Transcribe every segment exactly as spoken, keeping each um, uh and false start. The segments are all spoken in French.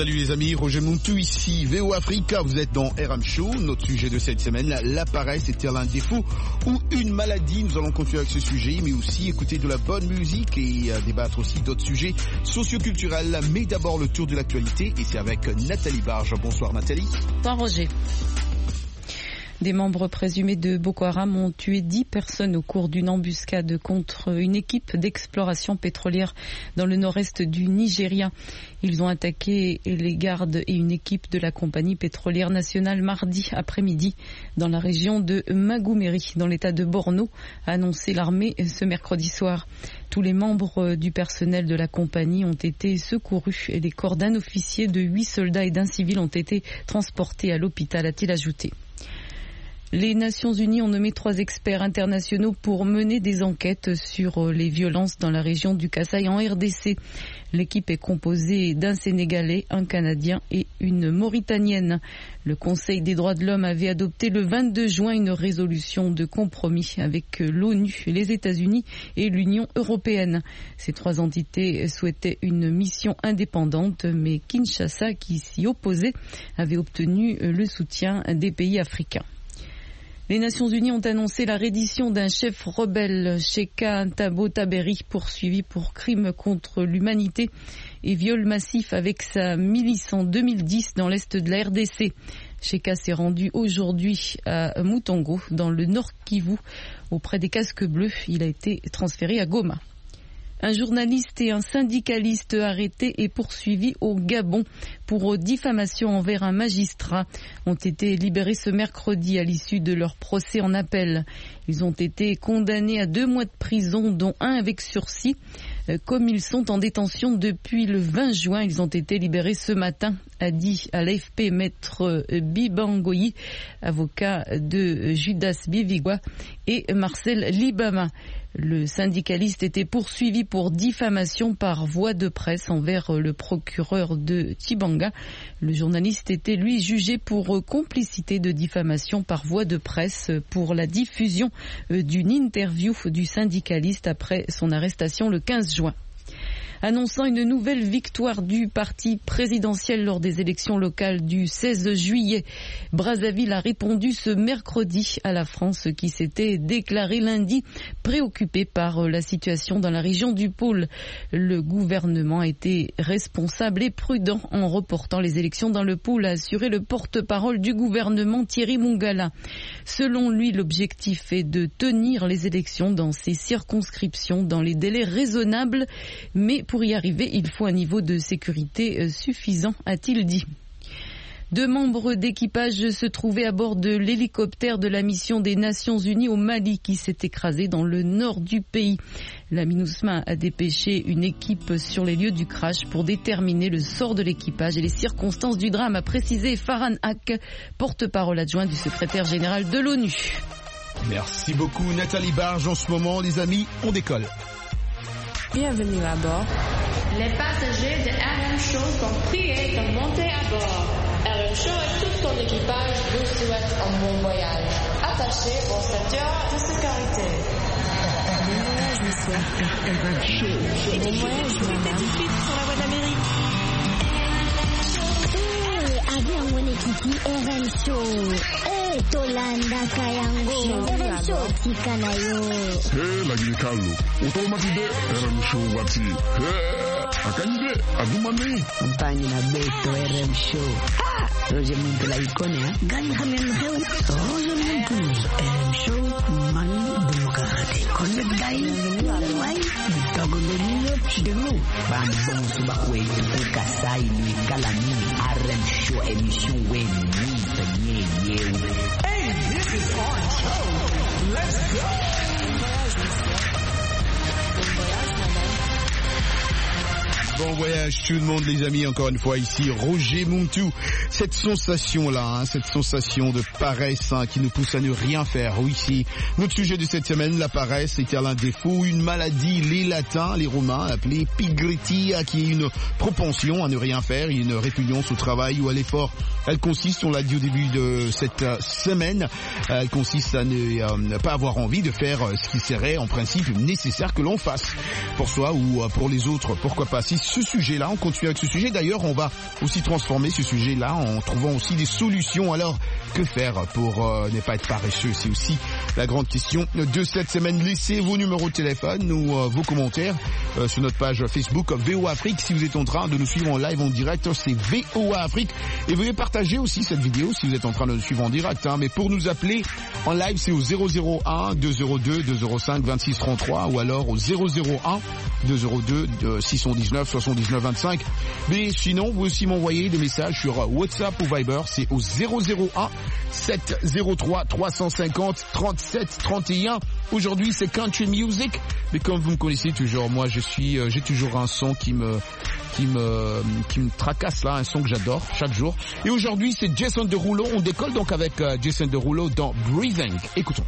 Salut les amis, Roger Montou ici, V O Africa, vous êtes dans R M Show. Notre sujet de cette semaine, la paresse est-elle un défaut ou une maladie? Nous allons continuer avec ce sujet, mais aussi écouter de la bonne musique et euh, débattre aussi d'autres sujets socioculturels. Mais d'abord le tour de l'actualité, et c'est avec Nathalie Barge. Bonsoir Nathalie. Bonsoir Roger. Des membres présumés de Boko Haram ont tué dix personnes au cours d'une embuscade contre une équipe d'exploration pétrolière dans le nord-est du Nigeria. Ils ont attaqué les gardes et une équipe de la compagnie pétrolière nationale mardi après-midi dans la région de Magumeri, dans l'état de Borno, a annoncé l'armée ce mercredi soir. Tous les membres du personnel de la compagnie ont été secourus et les corps d'un officier, de huit soldats et d'un civil ont été transportés à l'hôpital, a-t-il ajouté. Les Nations Unies ont nommé trois experts internationaux pour mener des enquêtes sur les violences dans la région du Kasaï en R D C. L'équipe est composée d'un Sénégalais, un Canadien et une Mauritanienne. Le Conseil des droits de l'homme avait adopté le vingt-deux juin une résolution de compromis avec l'ONU, les États-Unis et l'Union européenne. Ces trois entités souhaitaient une mission indépendante, mais Kinshasa, qui s'y opposait, avait obtenu le soutien des pays africains. Les Nations Unies ont annoncé la reddition d'un chef rebelle, Cheka Ntabo Taberi, poursuivi pour crimes contre l'humanité et viol massif avec sa milice en deux mille dix dans l'est de la R D C. Cheka s'est rendu aujourd'hui à Mutongo, dans le Nord Kivu, auprès des casques bleus. Il a été transféré à Goma. Un journaliste et un syndicaliste arrêtés et poursuivis au Gabon pour diffamation envers un magistrat ont été libérés ce mercredi à l'issue de leur procès en appel. Ils ont été condamnés à deux mois de prison, dont un avec sursis. Comme ils sont en détention depuis le vingt juin, ils ont été libérés ce matin, a dit à l'A F P Maître Bibangoyi, avocat de Judas Bivigwa et Marcel Libama. Le syndicaliste était poursuivi pour diffamation par voie de presse envers le procureur de Tibanga. Le journaliste était lui jugé pour complicité de diffamation par voie de presse pour la diffusion d'une interview du syndicaliste après son arrestation le quinze juin. Annonçant une nouvelle victoire du parti présidentiel lors des élections locales du seize juillet. Brazzaville a répondu ce mercredi à la France qui s'était déclarée lundi préoccupée par la situation dans la région du pôle. Le gouvernement a été responsable et prudent en reportant les élections dans le pôle, a assuré le porte-parole du gouvernement Thierry Mungala. Selon lui, l'objectif est de tenir les élections dans ces circonscriptions dans les délais raisonnables, mais pour y arriver, il faut un niveau de sécurité suffisant, a-t-il dit. Deux membres d'équipage se trouvaient à bord de l'hélicoptère de la mission des Nations Unies au Mali qui s'est écrasé dans le nord du pays. La MINUSMA a dépêché une équipe sur les lieux du crash pour déterminer le sort de l'équipage et les circonstances du drame, a précisé Farhan Haq, porte-parole adjoint du secrétaire général de l'ONU. Merci beaucoup Nathalie Barge. En ce moment, les amis, on décolle. Bienvenue à bord. Les passagers de R M Show sont priés de monter à bord. R M Show et tout son équipage vous souhaitent un bon voyage. Attachez vos ceintures de sécurité. Bon voyage, monsieur. R M Show. Bon voyage, madame. Tout de suite sur la voie d'Amérique. Eh, avion mwenyekiti R M Show. Eh, Tolanda Kayango. R M Show tikanayo. Eh, lagi kalu. Utomatide R M Show wati. Eh, akanyide agumane. Mpanyi na beto R M Show. Ah, Roger Montou la ikone ha. Gani khamen xew. Roger Montou R M Show man demokrati. Konnet gay. Way. Tagolo niyo chidelo. Bambon suba kwetu Kasai ni kalami. R M Show émission wen ni tanye yew. Hey, this is our show. Let's go. Bon voyage tout le monde les amis, encore une fois ici Roger Montou. Cette sensation là, hein, cette sensation de paresse hein, qui nous pousse à ne rien faire. Oui, c'est notre sujet de cette semaine, la paresse est-elle un défaut, une maladie? Les latins, les romains appelaient pigritia, qui est une propension à ne rien faire, une répugnance au travail ou à l'effort. Elle consiste, on l'a dit au début de cette euh, semaine, euh, elle consiste à ne euh, pas avoir envie de faire euh, ce qui serait en principe nécessaire que l'on fasse pour soi ou euh, pour les autres. Pourquoi pas? C'est ce sujet-là, on continue avec ce sujet. D'ailleurs, on va aussi transformer ce sujet-là en trouvant aussi des solutions. Alors, que faire pour euh, ne pas être paresseux? C'est aussi la grande question de cette semaine. Laissez vos numéros de téléphone ou euh, vos commentaires euh, sur notre page Facebook V O A Afrique. Si vous êtes en train de nous suivre en live, en direct, c'est V O A Afrique. Et veuillez partager aussi cette vidéo si vous êtes en train de nous suivre en direct. Hein. Mais pour nous appeler en live, c'est au zéro zéro un deux zéro deux deux zéro cinq vingt-six trente-trois ou alors au zéro zéro un deux zéro deux six cent dix-neuf soixante-dix-neuf vingt-cinq. Mais sinon, vous aussi m'envoyez des messages sur WhatsApp ou Viber, c'est au zéro zéro un sept zéro trois trois cent cinquante trente-sept trente et un. Aujourd'hui, c'est Country Music, mais comme vous me connaissez toujours, moi je suis, euh, j'ai toujours un son qui me, qui me, qui me tracasse là, un son que j'adore chaque jour. Et aujourd'hui, c'est Jason Derulo. On décolle donc avec euh, Jason Derulo dans Breathing. Écoutons.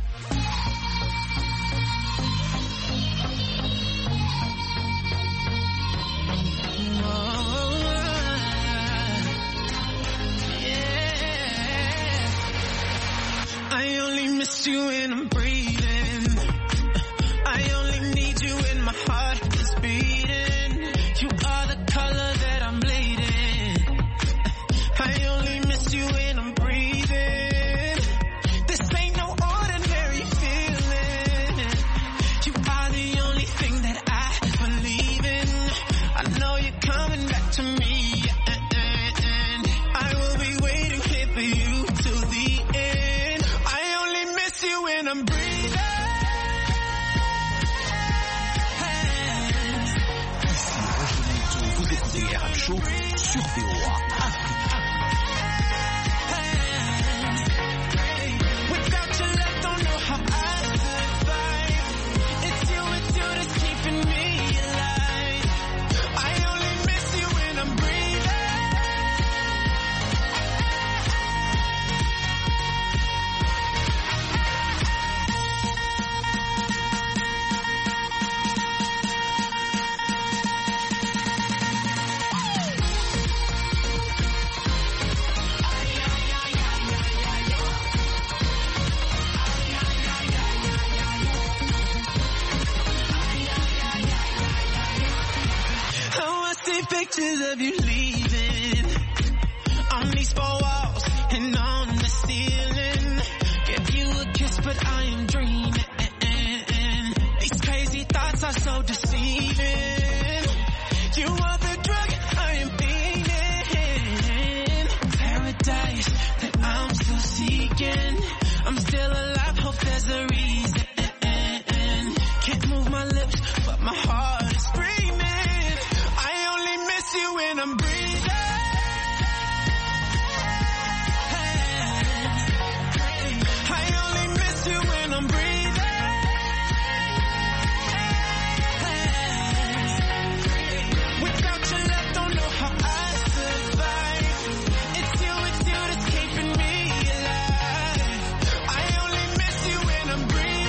You and I'm breathing. I only need you and my heart is beating. You are the color that I'm bleeding. I only miss you and I'm breathing. This ain't no ordinary feeling. You are the only thing that I believe in. I know you're coming back to me, and I will be waiting here for you till the end. When I'm breathing. Vous écoutez R M Show sur V O A Afrique. Without your love, don't know how I survive. It's you, it's you that's keeping me alive. I only miss you when I'm breathing. Pictures of you leaving on these four walls and on the ceiling. Give you a kiss, but I am dreaming. These crazy thoughts are so deceiving. You are the drug I am feeding. Paradise that I'm still seeking. I'm still alive, hope there's a reason. Can't move my lips, but my heart is screaming. You when I'm breathing. I only miss you when I'm breathing. Without your love, don't know how I survive. It's you, it's you that's keeping me alive. I only miss you when I'm breathing.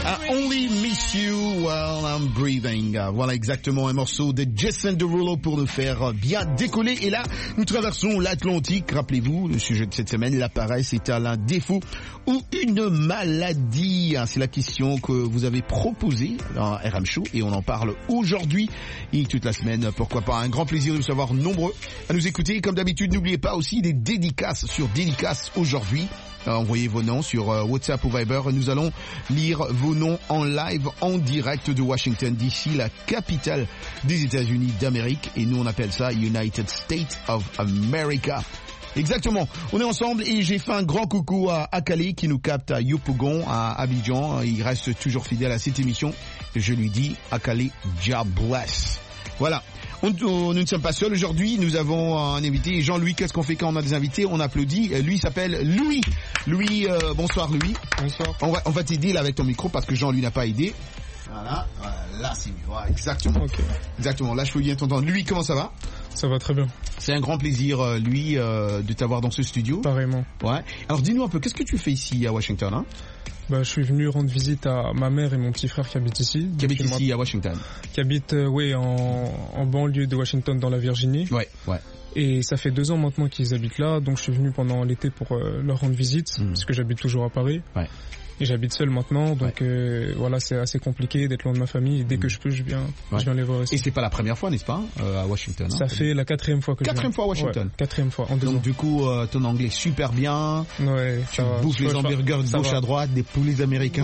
I only miss you while I'm breathing. Voilà exactement un morceau de Jason Derulo pour nous faire bien décoller. Et là, nous traversons l'Atlantique. Rappelez-vous, le sujet de cette semaine, la paresse est-elle un défaut ou une maladie? C'est la question que vous avez proposée dans R M Show et on en parle aujourd'hui et toute la semaine. Pourquoi pas? Un grand plaisir de vous savoir nombreux à nous écouter. Comme d'habitude, n'oubliez pas aussi des dédicaces sur Dédicaces aujourd'hui. Envoyez vos noms sur euh, WhatsApp ou Viber. Nous allons lire vos noms en live, en direct de Washington D C, la capitale des États-Unis d'Amérique. Et nous, on appelle ça United States of America. Exactement. On est ensemble et j'ai fait un grand coucou à Akali qui nous capte à Yopougon, à Abidjan. Il reste toujours fidèle à cette émission. Et je lui dis, Akali, God bless. Voilà. On, on, nous ne sommes pas seuls aujourd'hui, nous avons un invité. Jean-Louis, qu'est-ce qu'on fait quand on a des invités? On applaudit. Lui il s'appelle Louis. Louis, euh, bonsoir Louis. Bonsoir. On va, on va t'aider là avec ton micro parce que Jean-Louis n'a pas aidé. Voilà, voilà, là c'est mieux. Voilà, exactement. Okay. Exactement, là je peux bien t'entendre. Louis, comment ça va? Ça va très bien. C'est un grand plaisir, Louis, euh, de t'avoir dans ce studio. Pareillement. Ouais. Alors dis-nous un peu, qu'est-ce que tu fais ici à Washington, hein? Bah, je suis venu rendre visite à ma mère et mon petit frère qui habitent ici. Qui habitent ici à Washington. Qui habitent, euh, oui, en, en banlieue de Washington, dans la Virginie. Ouais, ouais. Et ça fait deux ans maintenant qu'ils habitent là, donc je suis venu pendant l'été pour euh, leur rendre visite, mmh. parce que j'habite toujours à Paris. Ouais. Et j'habite seul maintenant, donc ouais. euh, voilà, c'est assez compliqué d'être loin de ma famille. Et dès mmh. que je peux, je viens, ouais. je viens les voir ici. Et c'est pas la première fois, n'est-ce pas, euh, à Washington? Ça hein, fait la quatrième fois que quatrième je viens. fois à Washington. Ouais, quatrième fois, en deux donc ans. du coup, euh, ton anglais super bien. Ouais. Tu bouffes les hamburgers de gauche à droite, des poulets américains.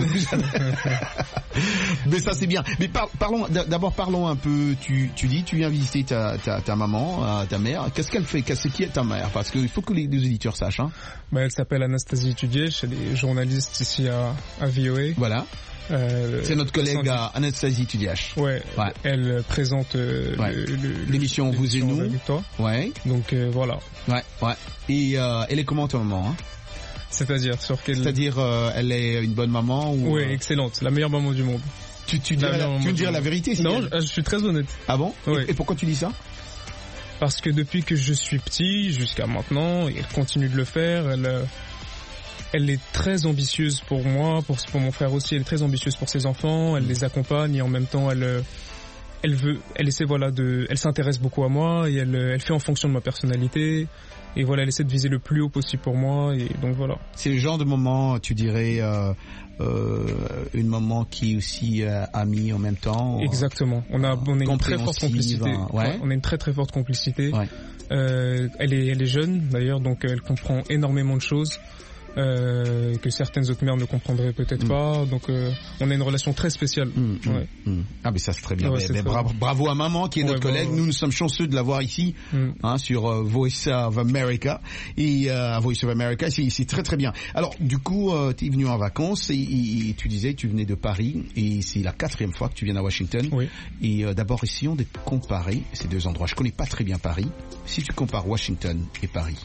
Mais ça c'est bien. Mais par, parlons d'abord parlons un peu. Tu tu dis tu viens visiter ta ta, ta maman, ta mère. Qu'est-ce qu'elle fait? Qu'est-ce qui est ta mère? Parce qu'il faut que les, les auditeurs sachent. Hein. Bah, elle s'appelle Anastasie Tudièche, elle est journaliste ici à à V O A. Voilà. Euh, c'est notre collègue à Anastasie Tudièche. Ouais, ouais. Elle présente euh, ouais. le, le, l'émission Vous et nous. Avec toi. Ouais. Donc euh, voilà. Ouais, ouais. Et euh, elle est comment ta maman, hein? C'est-à-dire sur quelle... C'est-à-dire euh, elle est une bonne maman ou... Oui, excellente, la meilleure maman du monde. Tu tu dirais la, tu dirais la vérité? Non, je, je suis très honnête. Ah bon? Oui. Et, et pourquoi tu dis ça? Parce que depuis que je suis petit jusqu'à maintenant, et elle continue de le faire, elle elle est très ambitieuse pour moi, pour pour mon frère aussi, elle est très ambitieuse pour ses enfants, elle les accompagne et en même temps elle elle veut elle essaie voilà de elle s'intéresse beaucoup à moi et elle elle fait en fonction de ma personnalité. Et voilà, elle essaie de viser le plus haut possible pour moi, et donc voilà. C'est le genre de moment, tu dirais, euh, euh, une maman qui est aussi euh, amie en même temps. Exactement. On a, on a une très forte complicité. Hein, ouais. On a une très très forte complicité. Ouais. Euh, elle est, elle est jeune d'ailleurs, donc elle comprend énormément de choses. Euh, que certaines autres mères ne comprendraient peut-être mmh. pas, donc euh, on a une relation très spéciale. Mmh, ouais. mmh. Ah mais ça c'est très bien. Ouais, mais, c'est mais très bravo, bien. Bravo à maman qui est ouais, notre collègue. Bravo. Nous nous sommes chanceux de l'avoir ici, mmh. hein, sur euh, Voice of America et euh, Voice of America. C'est, c'est très très bien. Alors du coup, euh, tu es venu en vacances et, et, et tu disais que tu venais de Paris et c'est la quatrième fois que tu viens à Washington. Oui. Et euh, d'abord essayons de comparer ces deux endroits. Je connais pas très bien Paris. Si tu compares Washington et Paris.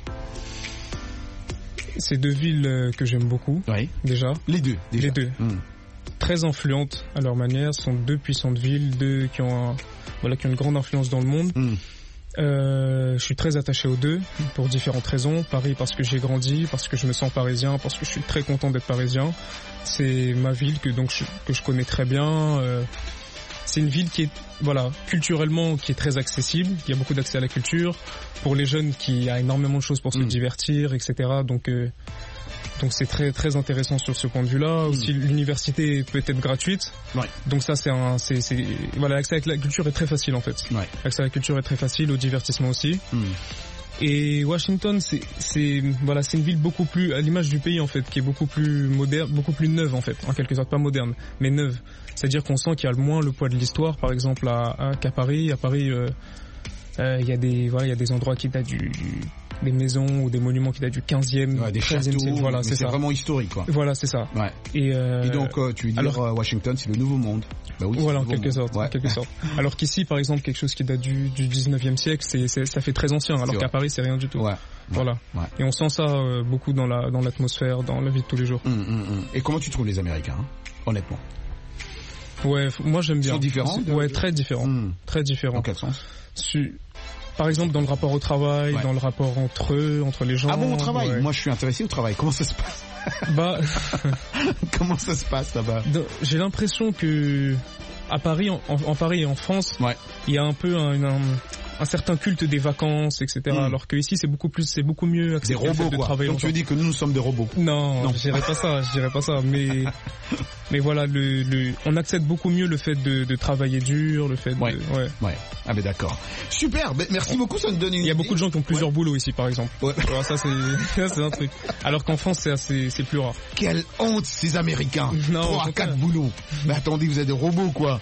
C'est deux villes que j'aime beaucoup, oui. déjà. Les deux, déjà. Les deux. Mmh. Très influentes à leur manière, sont deux puissantes villes, deux qui ont, un, voilà, qui ont une grande influence dans le monde. Mmh. Euh, je suis très attaché aux deux, pour différentes raisons. Paris parce que j'ai grandi, parce que je me sens parisien, parce que je suis très content d'être parisien. C'est ma ville que, donc, je, que je connais très bien. Euh, c'est une ville qui est, voilà, culturellement, qui est très accessible. Il y a beaucoup d'accès à la culture. Pour les jeunes, qui a énormément de choses pour se mmh. divertir, et cetera. Donc, euh, donc c'est très très intéressant sur ce point de vue-là. Mmh. Aussi, l'université peut être gratuite. Ouais. Donc ça, c'est un, c'est, c'est, voilà, l'accès à la culture est très facile en fait. Ouais. L'accès à la culture est très facile, au divertissement aussi. Mmh. Et Washington, c'est, c'est, voilà, c'est une ville beaucoup plus, à l'image du pays en fait, qui est beaucoup plus moderne, beaucoup plus neuve en fait, en quelque sorte, pas moderne, mais neuve. C'est-à-dire qu'on sent qu'il y a moins le poids de l'histoire, par exemple, à, à, qu'à Paris. À Paris, il euh, euh, y a des, voilà, il y a des endroits qui datent du, du, des maisons ou des monuments qui datent du quinzième, ouais, des châteaux, siècle. Voilà, c'est, c'est ça. Vraiment historique, quoi. Voilà, c'est ça. Ouais. Et, euh, Et donc, euh, tu veux dire, alors, euh, Washington, c'est le nouveau monde. Bah oui, voilà, en quelque monde. sorte, ouais. en quelque sorte. Alors qu'ici, par exemple, quelque chose qui date du, du dix-neuvième siècle, c'est, c'est, ça fait très ancien, alors qu'à Paris, c'est rien du tout. Ouais. Voilà. Ouais. Et on sent ça euh, beaucoup dans la, dans l'atmosphère, dans la vie de tous les jours. Mmh, mmh, mmh. Et comment tu trouves les Américains, hein, honnêtement? Ouais, moi j'aime bien. Ils sont différents? Ouais, très différents. Mmh. Très différents. Dans quel sens? Su... Par exemple, dans le rapport au travail, ouais. dans le rapport entre eux, entre les gens. Ah bon, au travail ouais. Moi, je suis intéressé au travail. Comment ça se passe? Bah, comment ça se passe là-bas? J'ai l'impression que à Paris, en, en Paris et en France, ouais. il y a un peu un, un, un certain culte des vacances, et cetera. Mmh. Alors que ici, c'est beaucoup plus, c'est beaucoup mieux accepté des robots, de quoi. travailler. Donc tu veux dire que nous, nous sommes des robots? Non, non. je dirais pas ça, je dirais pas ça. Mais, mais voilà, le, le, on accepte beaucoup mieux le fait de, de travailler dur, le fait ouais. de, ouais. ouais. Ah ben d'accord. Super. Ben, merci beaucoup, ça nous donne une. Il y a idée. beaucoup de gens qui ont plusieurs ouais. boulots ici, par exemple. Ouais. Alors, ça c'est, c'est un truc. Alors qu'en France, c'est assez, c'est plus rare. Quelle honte ces Américains. Non. Trois, quatre boulots. Mais attendez, vous êtes des robots, quoi.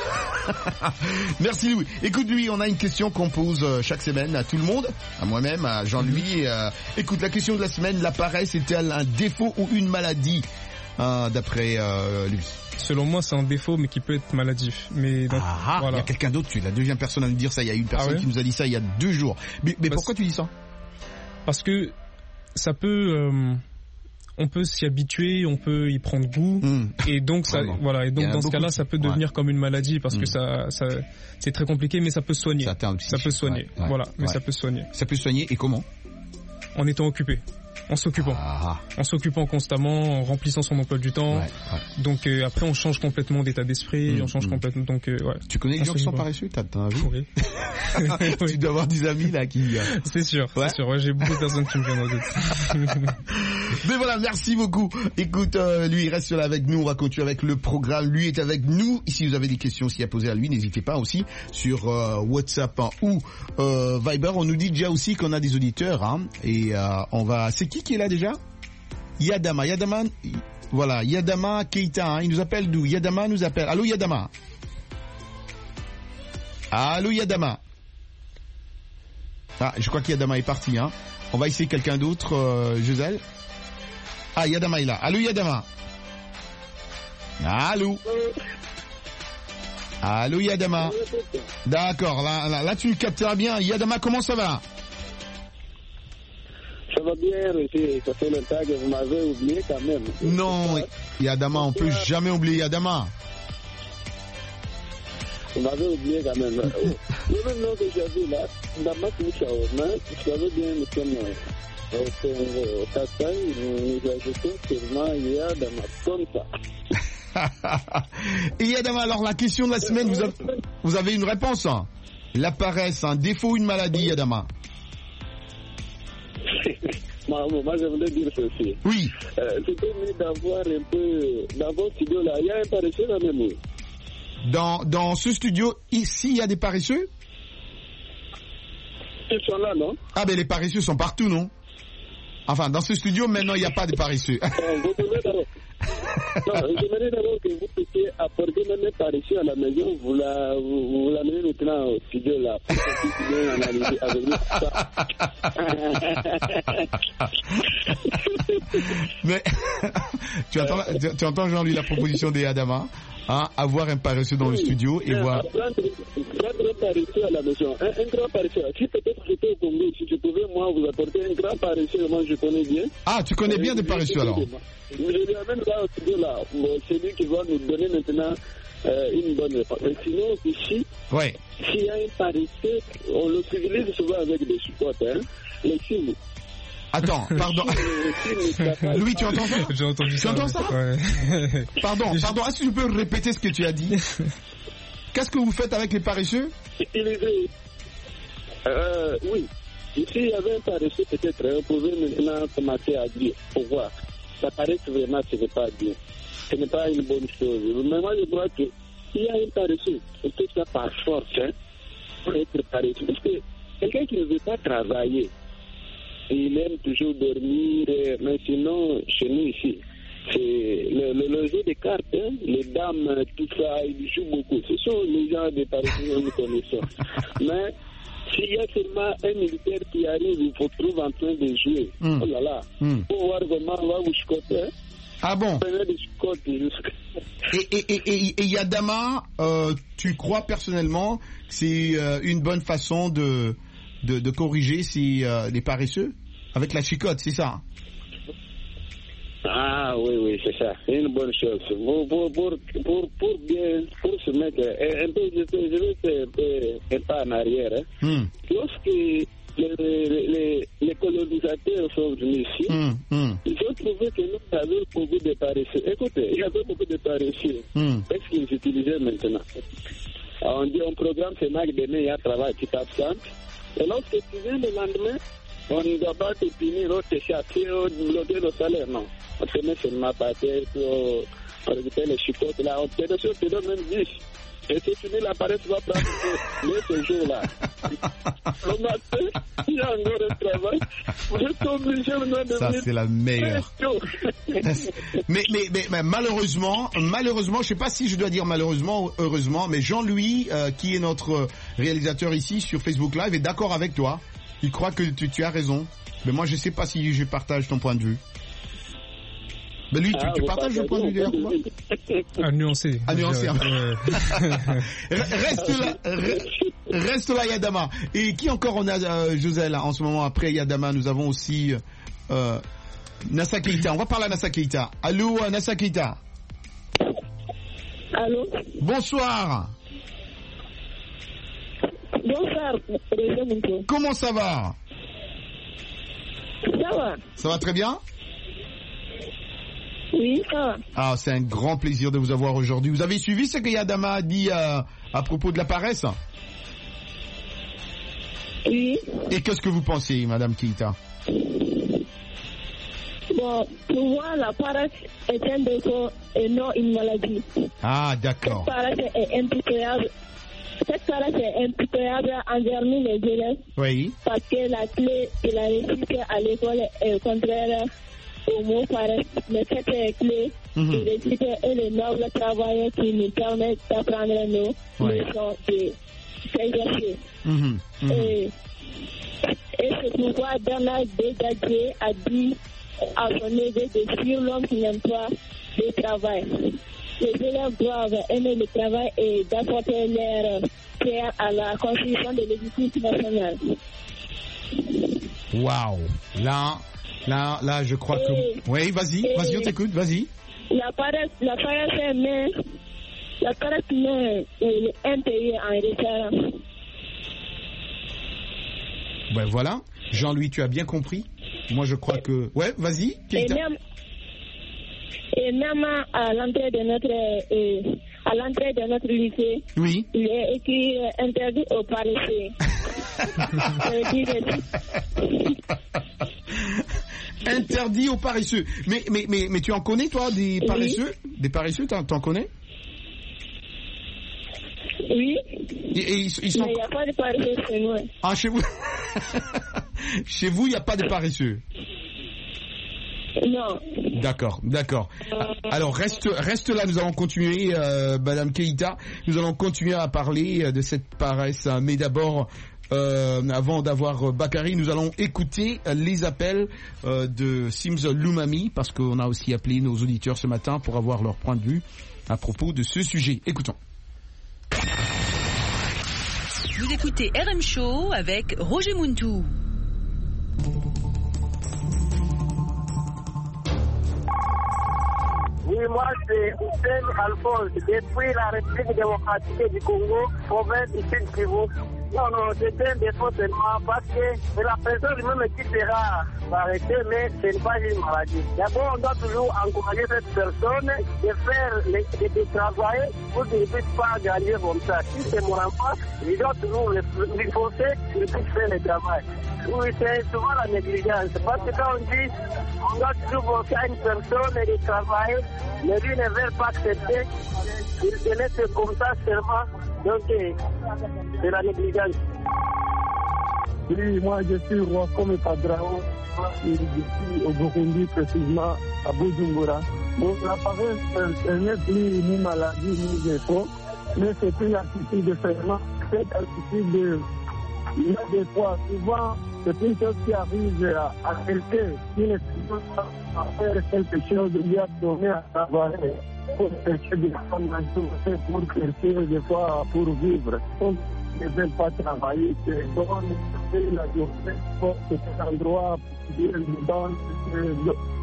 Merci Louis. Écoute Louis, on a une question qu'on pose chaque semaine à tout le monde, à moi-même, à Jean-Louis. Mm-hmm. Euh, écoute, la question de la semaine, la paresse est-elle un défaut ou une maladie euh, d'après euh, lui? Selon moi, c'est un défaut, mais qui peut être maladif. Mais donc, ah, voilà. Il y a quelqu'un d'autre, tu es la deuxième personne à nous dire ça. Il y a une personne ah ouais qui nous a dit ça il y a deux jours. Mais, mais pourquoi tu dis ça? Parce que ça peut... Euh, on peut s'y habituer, on peut y prendre goût, mmh. et donc ça, Vraiment. voilà, et donc dans ce cas-là, de... ça peut devenir ouais. comme une maladie parce mmh. que ça, ça, c'est très compliqué, mais ça peut se soigner. Ça, ça peut se soigner, ouais, ouais, voilà, mais ouais. ça peut se soigner. Ça peut se soigner et comment? En étant occupé, en s'occupant, ah. en s'occupant constamment, en remplissant son emploi du temps. Ouais, ouais. Donc euh, après, on change complètement d'état d'esprit, mmh, on change mmh. complètement. Donc euh, ouais. Tu connais des gens qui sont paresseux? T'as un vu? Oui. Tu dois avoir des amis là qui. Euh... C'est sûr, ouais. c'est sûr. Ouais, j'ai beaucoup de personnes qui me viennent en tête. Mais voilà, merci beaucoup. Écoute, euh, lui, il reste là avec nous. On va continuer avec le programme. Lui est avec nous. Si vous avez des questions aussi à poser à lui, n'hésitez pas aussi sur euh, WhatsApp hein, ou euh, Viber. On nous dit déjà aussi qu'on a des auditeurs. Hein, et euh, on va. C'est qui qui est là déjà? Yadama. Yadama. Voilà, Yadama Keita. Hein, il nous appelle d'où? Yadama nous appelle. Allô, Yadama. Allô, Yadama. Ah, je crois qu'Yadama est parti. Hein. On va essayer quelqu'un d'autre, euh, Gisèle. Ah, Yadama est là. Allô, Yadama. Allô. Allô, Yadama. D'accord, là, là, là, tu le capteras bien. Yadama, comment ça va? Ça va bien, monsieur. Ça fait longtemps que vous m'avez oublié quand même. Non, Yadama, on peut jamais oublier Yadama. Vous m'avez oublié quand même. Le même nom que j'ai vu là, Dama Kouchao, je savais bien, nous sommes au Tata, nous ajoutons seulement Yadama, comme ça. Et Yadama, alors la question de la semaine, vous avez, vous avez une réponse hein? La paresse, un défaut ou une maladie, Yadama? Moi, moi, je voulais dire ceci. Oui. Euh, C'était mieux d'avoir un peu, dans votre studio là, il y a un paresseux dans le même. Dans, dans ce studio, ici, il y a des paresseux? Ils sont là, non? Ah, ben les paresseux sont partout, non? Enfin, dans ce studio, maintenant, il n'y a pas de paresseux. Vous pouvez d'abord... Non, j'aimerais d'abord que vous puissiez apporter même les paresseux à la maison, vous, la, vous, vous l'amenez maintenant au studio là, pour qu'on puisse bien analyser avec nous. Mais, tu entends, tu, tu entends Jean-Louis la proposition des Adama, hein, avoir un paresseux dans oui, le studio et voir... Prendre, prendre un paresseux à la maison, un, un grand paresseux. Si peut-être j'étais au Congo, si je pouvais moi vous apporter un grand paresseux, moi je connais bien. Ah, tu connais bien des paresseux alors? Je lui amène là au studio là, c'est lui qui va nous donner maintenant euh, une bonne réponse. Mais sinon, ici, ouais. s'il y a un paresseux, on le civilise souvent avec des supports, hein, les films. Attends, pardon. Louis, tu entends ça? J'ai entendu tu ça. Tu entends ça? Ouais. Pardon, pardon, est-ce que tu peux répéter ce que tu as dit? Qu'est-ce que vous faites avec les paresseux? Utiliser. Euh, oui. Ici, il y avait un paresseux, peut-être, on pouvait maintenant commencer à dire, pour voir. Ça paraît que vraiment ce n'est pas bien. Ce n'est pas une bonne chose. Mais moi, je crois qu'il y a un paresseux. On peut faire par force, hein, pour être paresseux. Parce que quelqu'un qui ne veut pas travailler, il aime toujours dormir, mais sinon, chez nous ici, c'est le, le, le jeu des cartes, hein, les dames, tout ça, ils jouent beaucoup. Ce sont les gens des paresseux que nous connaissons. Mais s'il y a seulement un militaire qui arrive, il faut trouver en train de jouer. Mm. Oh là là. Mm. Pour voir comment on va vous scotter. Hein. Ah bon? Et, et, et, et, et Yadama, euh, tu crois personnellement que c'est euh, une bonne façon de, de, de corriger ces, euh, les paresseux? Avec la chicotte, c'est ça? Ah oui, oui, c'est ça. C'est une bonne chose. Pour, pour, pour, pour, pour bien, pour se mettre un peu, je, je vais faire un peu un pas en arrière. Hein. Mm. Lorsque les, les, les colonisateurs sont venus ici, mm. Mm. ils ont trouvé que nous avions beaucoup de paresseux. Écoutez, il y avait beaucoup de paresseux. Mm. Qu'est-ce qu'ils utilisaient maintenant? On dit un programme, c'est Mac demain, il y a travail, tu t'absentes. Et lorsque tu viens le lendemain, on ne doit pas te punir, on te chasser, on bloquer le salaire, non. On te met seulement par terre, on récupère les chicottes là, on te donne, on te donne même dix. Et si tu dis la paresse, tu vas prendre les jours-là. Le matin, il y a encore un travail. Vous êtes obligé de Ça, c'est la meilleure. mais, mais, mais, mais malheureusement, malheureusement, je ne sais pas si je dois dire malheureusement ou heureusement, mais Jean-Louis, euh, qui est notre réalisateur ici sur Facebook Live, est d'accord avec toi. Il croit que tu, tu as raison. Mais moi, je ne sais pas si je partage ton point de vue. Mais lui, tu, ah, tu partages le point de vue d'ailleurs ou pas? À nuancer. À nuancer. Euh... reste là, reste là, Yadama. Et qui encore on a, euh, José, là, en ce moment, après Yadama, nous avons aussi euh, Nassa Keita. On va parler à Nassa Keita. Allô, Nassa Keita. Allô. Bonsoir. Bonsoir. Comment ça va? Ça va. Ça va très bien? Oui, ça va. Ah, c'est un grand plaisir de vous avoir aujourd'hui. Vous avez suivi ce que Yadama a dit euh, à propos de la paresse? Oui. Et qu'est-ce que vous pensez, Madame Keita? Bon, pour moi, la paresse est un défaut et non une maladie. Ah, d'accord. Cette paresse est impitoyable. Cette paresse est impitoyable envers nous les élèves. Oui. Parce que la clé de la réussite à l'école est contraire au mot paresse. Mais cette clé mm-hmm. de réussite est le noble travail qui nous permet d'apprendre nos oui. leçons de s'exercer. Mm-hmm. Mm-hmm. Et, et c'est pourquoi Bernard Desgazier a dit à son évêque de suivre l'homme qui n'aime pas le travail. Les élèves doivent aimer le travail et d'apporter leur pierre à la construction de l'édifice national. Waouh! Là, là, là, je crois et, que... Oui, vas-y, vas-y, on t'écoute, vas-y. La paresse, la paresse met, la paresse met un pays en retard. Ben voilà. Jean-Louis, tu as bien compris? Moi, je crois que... Ouais, vas-y. Et même, et même à l'entrée de notre, euh, à l'entrée de notre lycée, oui. il est écrit euh, interdit aux paresseux. Interdit aux paresseux. Mais, mais, mais, mais tu en connais, toi, des paresseux? Oui. Des paresseux, t'en, t'en connais? Oui. Et, et ils, ils sont... Mais il n'y a pas de paresseux chez nous. Ah, chez vous? Chez vous, il n'y a pas de paresseux? Non. D'accord, d'accord. Alors reste, reste là, nous allons continuer, euh, Madame Keita, nous allons continuer à parler de cette paresse. Mais d'abord, euh, avant d'avoir Bakary, nous allons écouter les appels euh, de Sims Lumami, parce qu'on a aussi appelé nos auditeurs ce matin pour avoir leur point de vue à propos de ce sujet. Écoutons. Vous écoutez R M Show avec Roger Muntu. Oui, moi c'est Hussein Alphonse, depuis la République démocratique du Congo, province du Sud Kivu. Non, non, c'est un défaut seulement parce que c'est la personne lui-même qui sera arrêtée, mais ce n'est pas une maladie. D'abord, on doit toujours encourager cette personne de faire, de, de travailler pour qu'il ne puisse pas gagner comme ça. Si c'est mon enfant, je dois toujours lui forcer qu'il puisse faire le travail. Oui, c'est souvent la négligence. Parce que quand on dit, on doit toujours forcer à une personne de travailler, mais lui ne veut pas accepter, il se laisse comme ça seulement. Donc, c'est la négligence. Oui, moi je suis roi comme Padrao, je suis au Burundi, précisément à Bujumbura. Bon, la paresse n'est plus ni maladie ni défaut, mais c'est une attitude de ferment. Cette attitude de... Il y a des fois, souvent, c'est une chose qui arrive à, à quelqu'un qui ne peut pas faire quelque chose, lui a donné à travailler pour chercher des formations, pour chercher des fois pour vivre. Donc, ils ne veulent pas travailler, c'est donc la journée pour cet endroit, ils nous donnent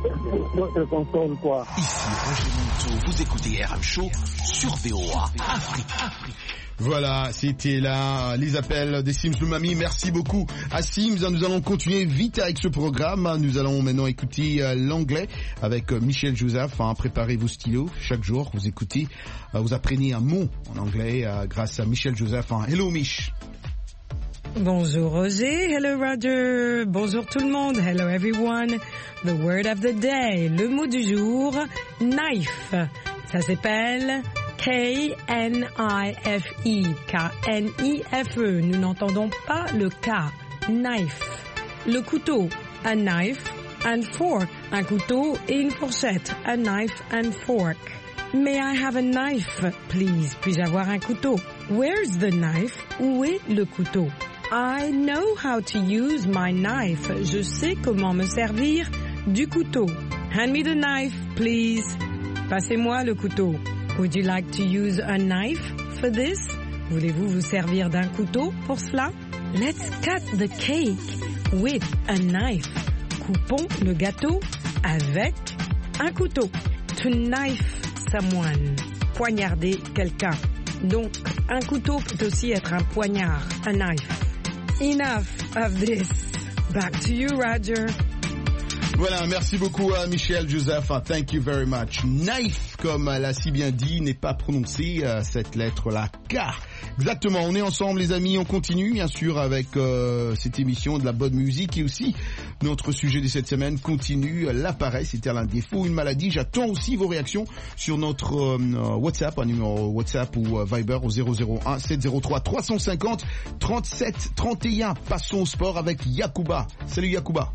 d'autres consoles, quoi. Ici Roger Monteau, vous écoutez R M Show sur V O A Afrique. Voilà, c'était là les appels des Sims le Mami. Merci beaucoup à Sims. Nous allons continuer vite avec ce programme. Nous allons maintenant écouter l'anglais avec Michel Joseph. Préparez vos stylos. Chaque jour, vous écoutez, vous apprenez un mot en anglais grâce à Michel Joseph. Hello Mich. Bonjour Roger, hello Roger, bonjour tout le monde, hello everyone. The word of the day, le mot du jour, knife. Ça s'appelle K N I F E, K N I F E. Nous n'entendons pas le K, knife. Le couteau, a knife and fork. Un couteau et une fourchette, a knife and fork. May I have a knife, please? Puis-je avoir un couteau? Where's the knife? Où est le couteau? I know how to use my knife. Je sais comment me servir du couteau. Hand me the knife, please. Passez-moi le couteau. Would you like to use a knife for this? Voulez-vous vous servir d'un couteau pour cela? Let's cut the cake with a knife. Coupons le gâteau avec un couteau. To knife someone. Poignarder quelqu'un. Donc, un couteau peut aussi être un poignard, a knife. Enough of this. Back to you, Roger. Voilà, merci beaucoup à Michel Joseph. Thank you very much. Knife, comme elle a si bien dit, n'est pas prononcée, euh, cette lettre-là. K. Exactement, on est ensemble les amis, on continue bien sûr avec euh, cette émission de la bonne musique et aussi notre sujet de cette semaine continue l'appareil, c'était un défaut, une maladie. J'attends aussi vos réactions sur notre euh, WhatsApp, un numéro WhatsApp ou euh, Viber au zéro zéro un sept zéro trois trois cent cinquante trente-sept trente et un. Passons au sport avec Yacouba. Salut Yacouba.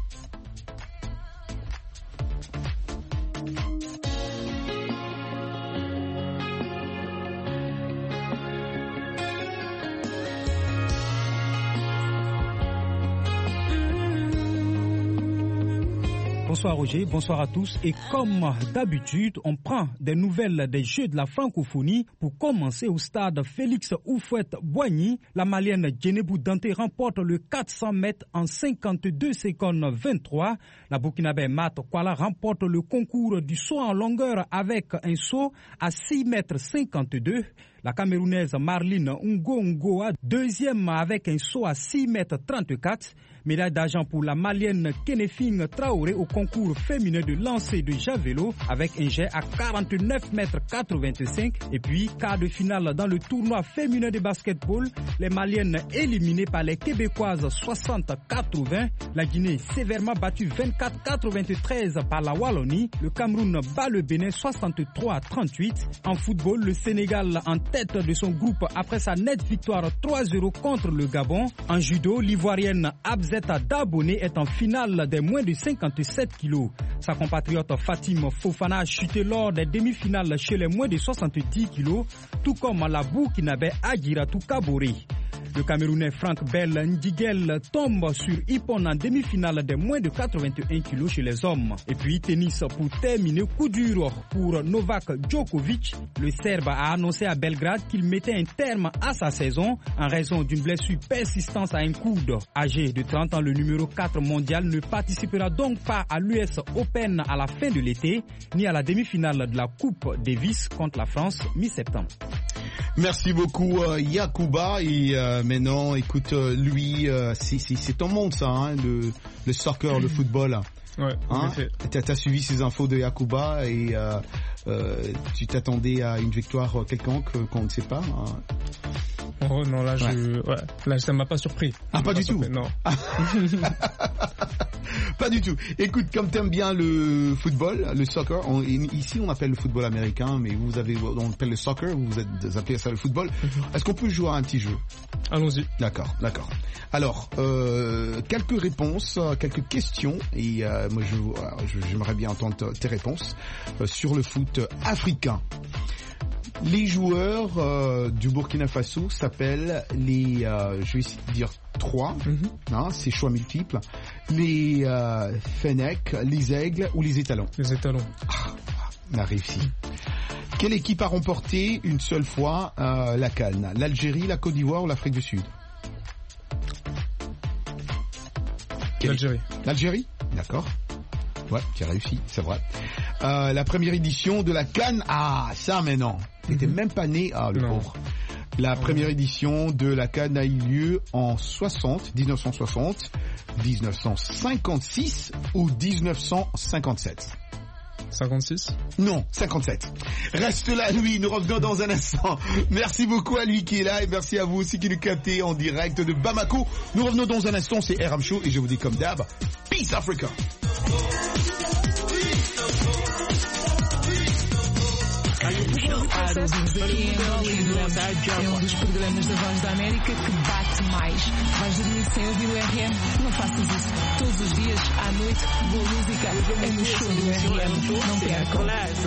Bonsoir Roger, bonsoir à tous. Et comme d'habitude, on prend des nouvelles des Jeux de la francophonie pour commencer au stade Félix Houphouët-Boigny. La Malienne Djenebou Dante remporte le quatre cents mètres en cinquante-deux secondes vingt-trois. La Burkinabé Mat Kwala remporte le concours du saut en longueur avec un saut à six mètres cinquante-deux. La Camerounaise Marline Ngo-Ngoa, deuxième avec un saut à six mètres trente-quatre. Médaille d'argent pour la Malienne Kenefing Traoré au concours féminin de lancer de javelot avec un jet à quarante-neuf mètres quatre-vingt-cinq. Et puis, quart de finale dans le tournoi féminin de basketball, les Maliennes éliminées par les Québécoises soixante à quatre-vingts. La Guinée sévèrement battue vingt-quatre à quatre-vingt-treize par la Wallonie. Le Cameroun bat le Bénin soixante-trois à trente-huit. En football, le Sénégal en tête de son groupe après sa nette victoire trois zéro contre le Gabon. En judo, l'Ivoirienne Abzeta Daboné est en finale des moins de cinquante-sept kilos. Sa compatriote Fatim Fofana a chuté lors des demi-finales chez les moins de soixante-dix kilos, tout comme la Burkinabé Adjiratou Kaboré. Le Camerounais Franck Bell Ndigel tombe sur Ippon en demi-finale des moins de quatre-vingt-un kilos chez les hommes. Et puis tennis pour terminer, coup dur pour Novak Djokovic. Le Serbe a annoncé à Belgrade qu'il mettait un terme à sa saison en raison d'une blessure persistante à un coude. Âgé de trente ans, le numéro quatre mondial ne participera donc pas à l'U S Open à la fin de l'été, ni à la demi-finale de la Coupe Davis contre la France mi-septembre. Merci beaucoup euh, Yacouba et euh, maintenant écoute euh, lui euh, c'est, c'est, c'est ton monde ça hein, le, le soccer, le football. Ouais, hein? T'as, t'as suivi ces infos de Yacouba et euh, euh, tu t'attendais à une victoire quelconque qu'on ne sait pas hein? Oh non là ouais. je ouais, là ça m'a pas surpris. Ah pas, pas du surpris, tout. Non. Pas du tout. Écoute, comme t'aimes bien le football, le soccer, on, ici on appelle le football américain, mais vous avez, on appelle le soccer, vous, êtes, vous appelez ça le football. Mm-hmm. Est-ce qu'on peut jouer à un petit jeu? Allons-y. D'accord, d'accord. Alors, euh, quelques réponses, quelques questions, et euh, moi je, j'aimerais bien entendre tes réponses euh, sur le foot africain. Les joueurs euh, du Burkina Faso s'appellent les, euh, je vais dire trois, mm-hmm. hein, c'est choix multiples, les euh, Fennecs, les Aigles ou les Étalons. Les Étalons. Ah, on a réussi. Quelle équipe a remporté une seule fois euh, la CAN? L'Algérie, la Côte d'Ivoire ou l'Afrique du Sud? Quelle L'Algérie. L'Algérie, d'accord. Ouais, tu as réussi, c'est vrai. Euh, la première édition de la Cannes, ah, ça maintenant. T'étais mm-hmm. même pas né, ah, le pauvre. La première édition de la Cannes a eu lieu en soixante, dix-neuf cent soixante, dix-neuf cent cinquante-six ou dix-neuf cent cinquante-sept. cinquante-six? Non, cinquante-sept. Reste là, Louis, nous revenons dans un instant. Merci beaucoup à lui qui est là et merci à vous aussi qui nous captez en direct de Bamako. Nous revenons dans un instant, c'est R M Show et je vous dis comme d'hab, Peace Africa. É um dos programas da Voz da América que bate mais. Vais dormir sem ouvir o R M? Não faças isso. Todos os dias, à noite, boa música é no show do R M. Não percam.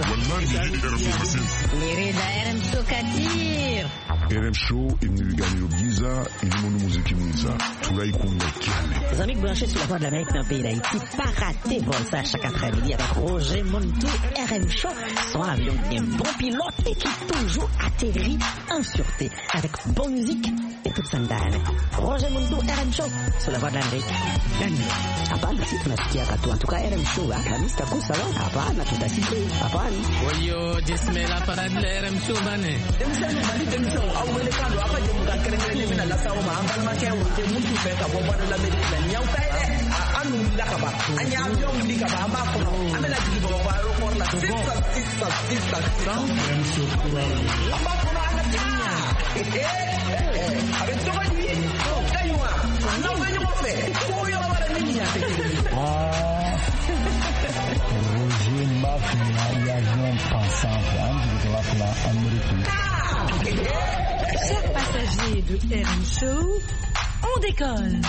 Querida R M Show Katir. R M Show imniliganiro byiza irimo n'umuziki mwiza turayikunda cyane. Les amis branchés sur la Voix de l'Amérique dans le pays d'Haïti, pas raté pour ça chaque après-midi avec Roger Montou. R M Show, son avion bien bon pilote et qui toujours atterrit en sûreté avec bonne musique et toute sandale. Roger Montou, R M Show sur la Voix de l'Amérique. Hapana si tunasikia katu, en tout cas R M Show akamista kusala hapana tutasikia hapana. Oyo jismela parade R M Show bane. Demsano bani demsano au wele kando apa je muka kerengere mina la sawo ma ambal ma kewo te mutu fe ka bo bana la medina nyaw pede anu ndaka ba anya avion ndika ba amba ko amela jigi bo ba ro ko la sista sista sista R M Show amba ko na ana tinya eh eh avec to ba ni oh kaywa na ba ni mo fe ko yo ba ni niya te ah Roger Mafia y avion pensant de la Amérique. Chers passagers de R M Show, on décolle.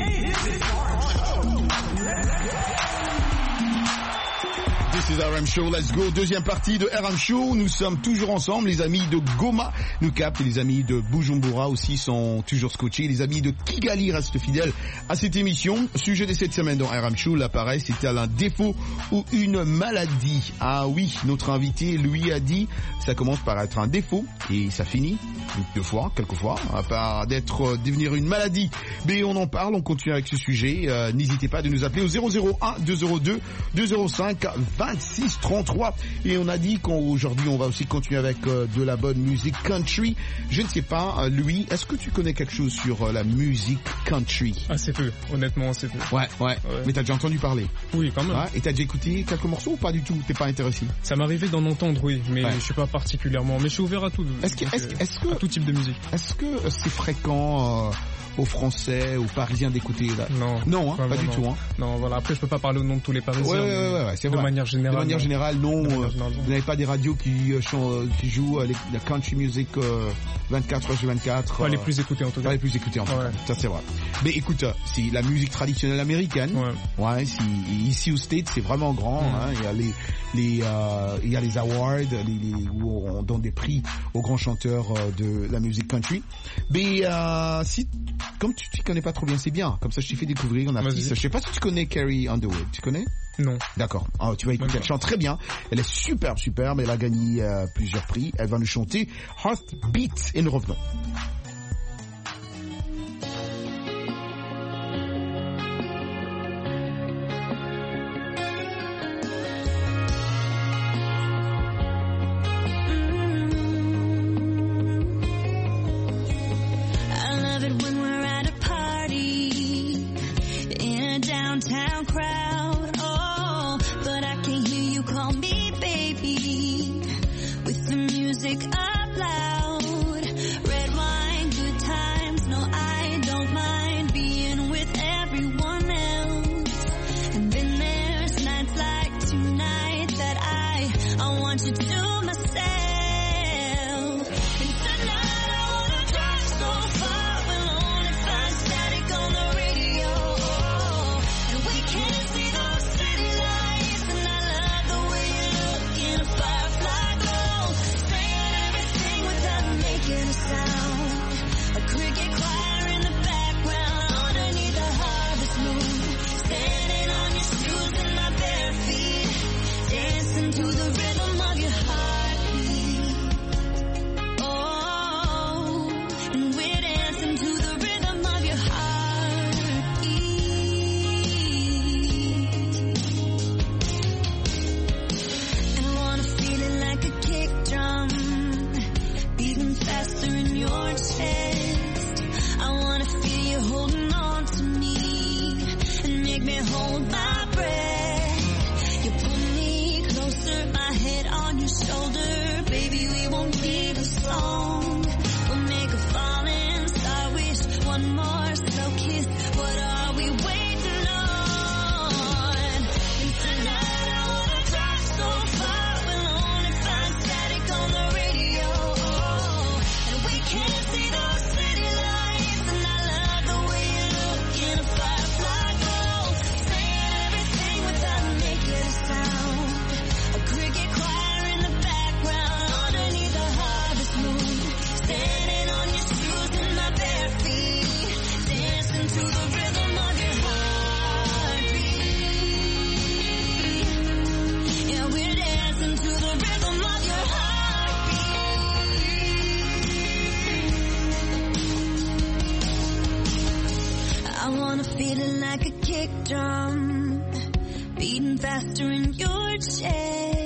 This is R M Show, let's go. Deuxième partie de R M Show. Nous sommes toujours ensemble. Les amis de Goma nous captent. Les amis de Bujumbura aussi sont toujours scotchés. Les amis de Kigali restent fidèles à cette émission. Sujet de cette semaine dans R M Show, l'appareil, c'était un défaut ou une maladie. Ah oui, notre invité lui a dit, ça commence par être un défaut et ça finit deux fois, quelquefois, par d'être devenir une maladie. Mais on en parle, on continue avec ce sujet. Euh, n'hésitez pas de nous appeler au zéro zéro un deux zéro deux deux zéro cinq vingt-six trente-trois et on a dit qu'aujourd'hui on va aussi continuer avec euh, de la bonne musique country. Je ne sais pas, euh, Louis, est-ce que tu connais quelque chose sur euh, la musique country? Assez peu, honnêtement assez peu. Ouais, ouais, ouais. Mais t'as déjà entendu parler? Oui, quand même. Ouais. Et t'as déjà écouté quelques morceaux ou pas du tout? T'es pas intéressé? Ça m'arrivait d'en entendre, oui, mais ouais. Je suis pas particulièrement. Mais je suis ouvert à tout. Est-ce que, est-ce, est-ce que, à tout type de musique. Est-ce que c'est fréquent euh, aux Français, aux Parisiens d'écouter là? Non, non, hein, pas non, du non. tout. Hein. Non, voilà. Après, je peux pas parler au nom de tous les Parisiens. Ouais, ouais, ouais, ouais c'est de vrai. Manière générale, de manière non. générale, non. De manière euh, générale, non. Vous n'avez pas des radios qui, euh, sont, qui jouent euh, les, la country music euh, vingt-quatre heures sur vingt-quatre. Pas euh, les plus écoutés en tout cas. Pas les plus écoutés en tout ouais. cas. Ça c'est vrai. Mais écoute, c'est la musique traditionnelle américaine. Ouais. Ouais. Si, ici au States, c'est vraiment grand. Mm. Hein. Il y a les, les, euh, il y a les awards, les, les, où on donne des prix aux grands chanteurs euh, de la musique country. Mais euh, si, comme tu ne connais pas trop bien, c'est bien. Comme ça, je t'ai fait découvrir un artiste. Je sais pas si tu connais Carrie Underwood. Tu connais? Non. D'accord. Alors, tu vas écouter. Elle chante très bien. Elle est superbe, superbe. Elle a gagné euh, plusieurs prix. Elle va nous chanter Heartbeat et nous revenons. Downtown crowd, oh, but I can hear you call me baby, with the music up loud, red wine, good times, no I don't mind being with everyone else, and then there's nights like tonight that I, I want you to myself, and tonight I wanna drive so far, we'll only find static on the radio. Can't see those city lights, and I love the way you look in a firefly glow, saying everything without making a sound. A cricket choir in the background, underneath the harvest moon, standing on your shoes and my bare feet, dancing to the rhythm of your heartbeat. Oh, and we're dancing to the rhythm of your heartbeat. like a kick drum, beating faster in your chest.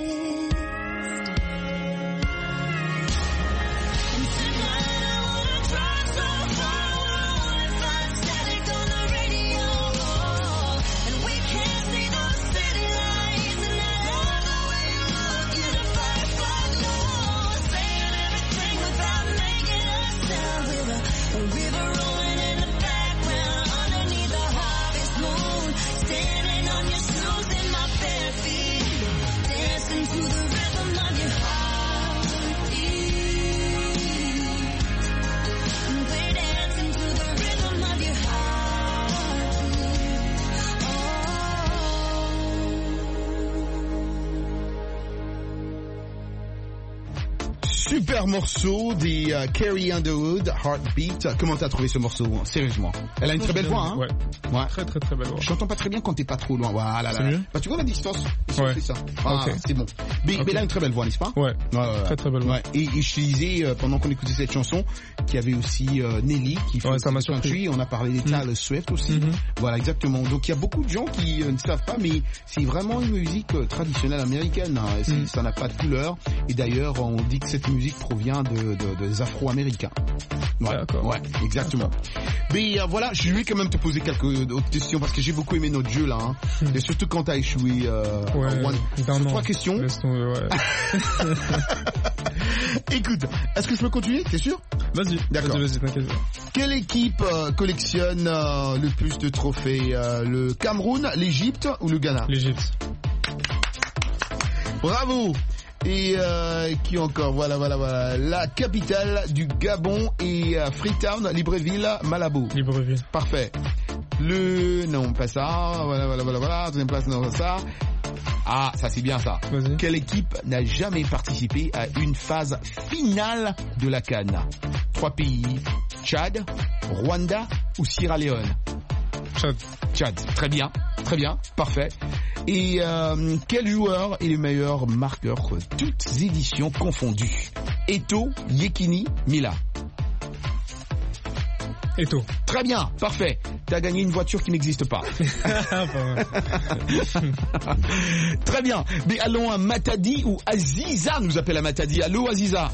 Super morceau des uh, Carrie Underwood, Heartbeat. Comment t'as trouvé ce morceau, sérieusement? Elle a une très belle voix, hein? Ouais. Ouais. Très très très belle voix. Je t'entends pas très bien quand t'es pas trop loin. Voilà, là, là. Bah, tu vois la distance? Ouais. C'est ça. Ah, okay. C'est bon. Mais, okay. mais elle a une très belle voix, n'est-ce pas? Ouais. Ouais, ouais, ouais. Très très belle voix. Ouais. Et, et je te disais, euh, pendant qu'on écoutait cette chanson, qu'il y avait aussi euh, Nelly qui fait ouais, ça m'a country. On a parlé des Taylor mmh. Swift aussi. Mmh. Voilà, exactement. Donc il y a beaucoup de gens qui euh, ne savent pas, mais c'est vraiment une musique euh, traditionnelle américaine. Hein. Mmh. Ça n'a pas de couleur. Et d'ailleurs, on dit que cette musique provient de, de, de des Afro-Américains. Ouais, d'accord. Ouais, exactement. Mais euh, voilà, je vais quand même te poser quelques autres questions parce que j'ai beaucoup aimé notre jeu là. Hein. Mmh. Et surtout quand t'as échoué euh, ouais, one. Sur trois questions. Tomber, ouais. Écoute, est-ce que je peux continuer? T'es sûr? Vas-y. D'accord. Vas-y, vas-y, t'inquiète. Quelle équipe euh, collectionne euh, le plus de trophées? euh, Le Cameroun, l'Égypte ou le Ghana? L'Égypte. Bravo. Et euh, qui encore? Voilà, voilà, voilà. La capitale du Gabon est euh, Freetown, Libreville, Malabo. Libreville. Parfait. Le... Non, pas ça. Voilà, voilà, voilà, voilà. Deuxième place, non, ça. Ah, ça c'est bien ça. Vas-y. Quelle équipe n'a jamais participé à une phase finale de la CAN? Trois pays. Tchad, Rwanda ou Sierra Leone? Tchad. Tchad. Très bien. Très bien. Parfait. Et euh, quel joueur est le meilleur marqueur toutes éditions confondues? Eto, Yekini, Mila. Eto. Très bien, parfait. T'as gagné une voiture qui n'existe pas. Très bien. Mais allons à Matadi ou Aziza nous appelle à Matadi. Allô Aziza.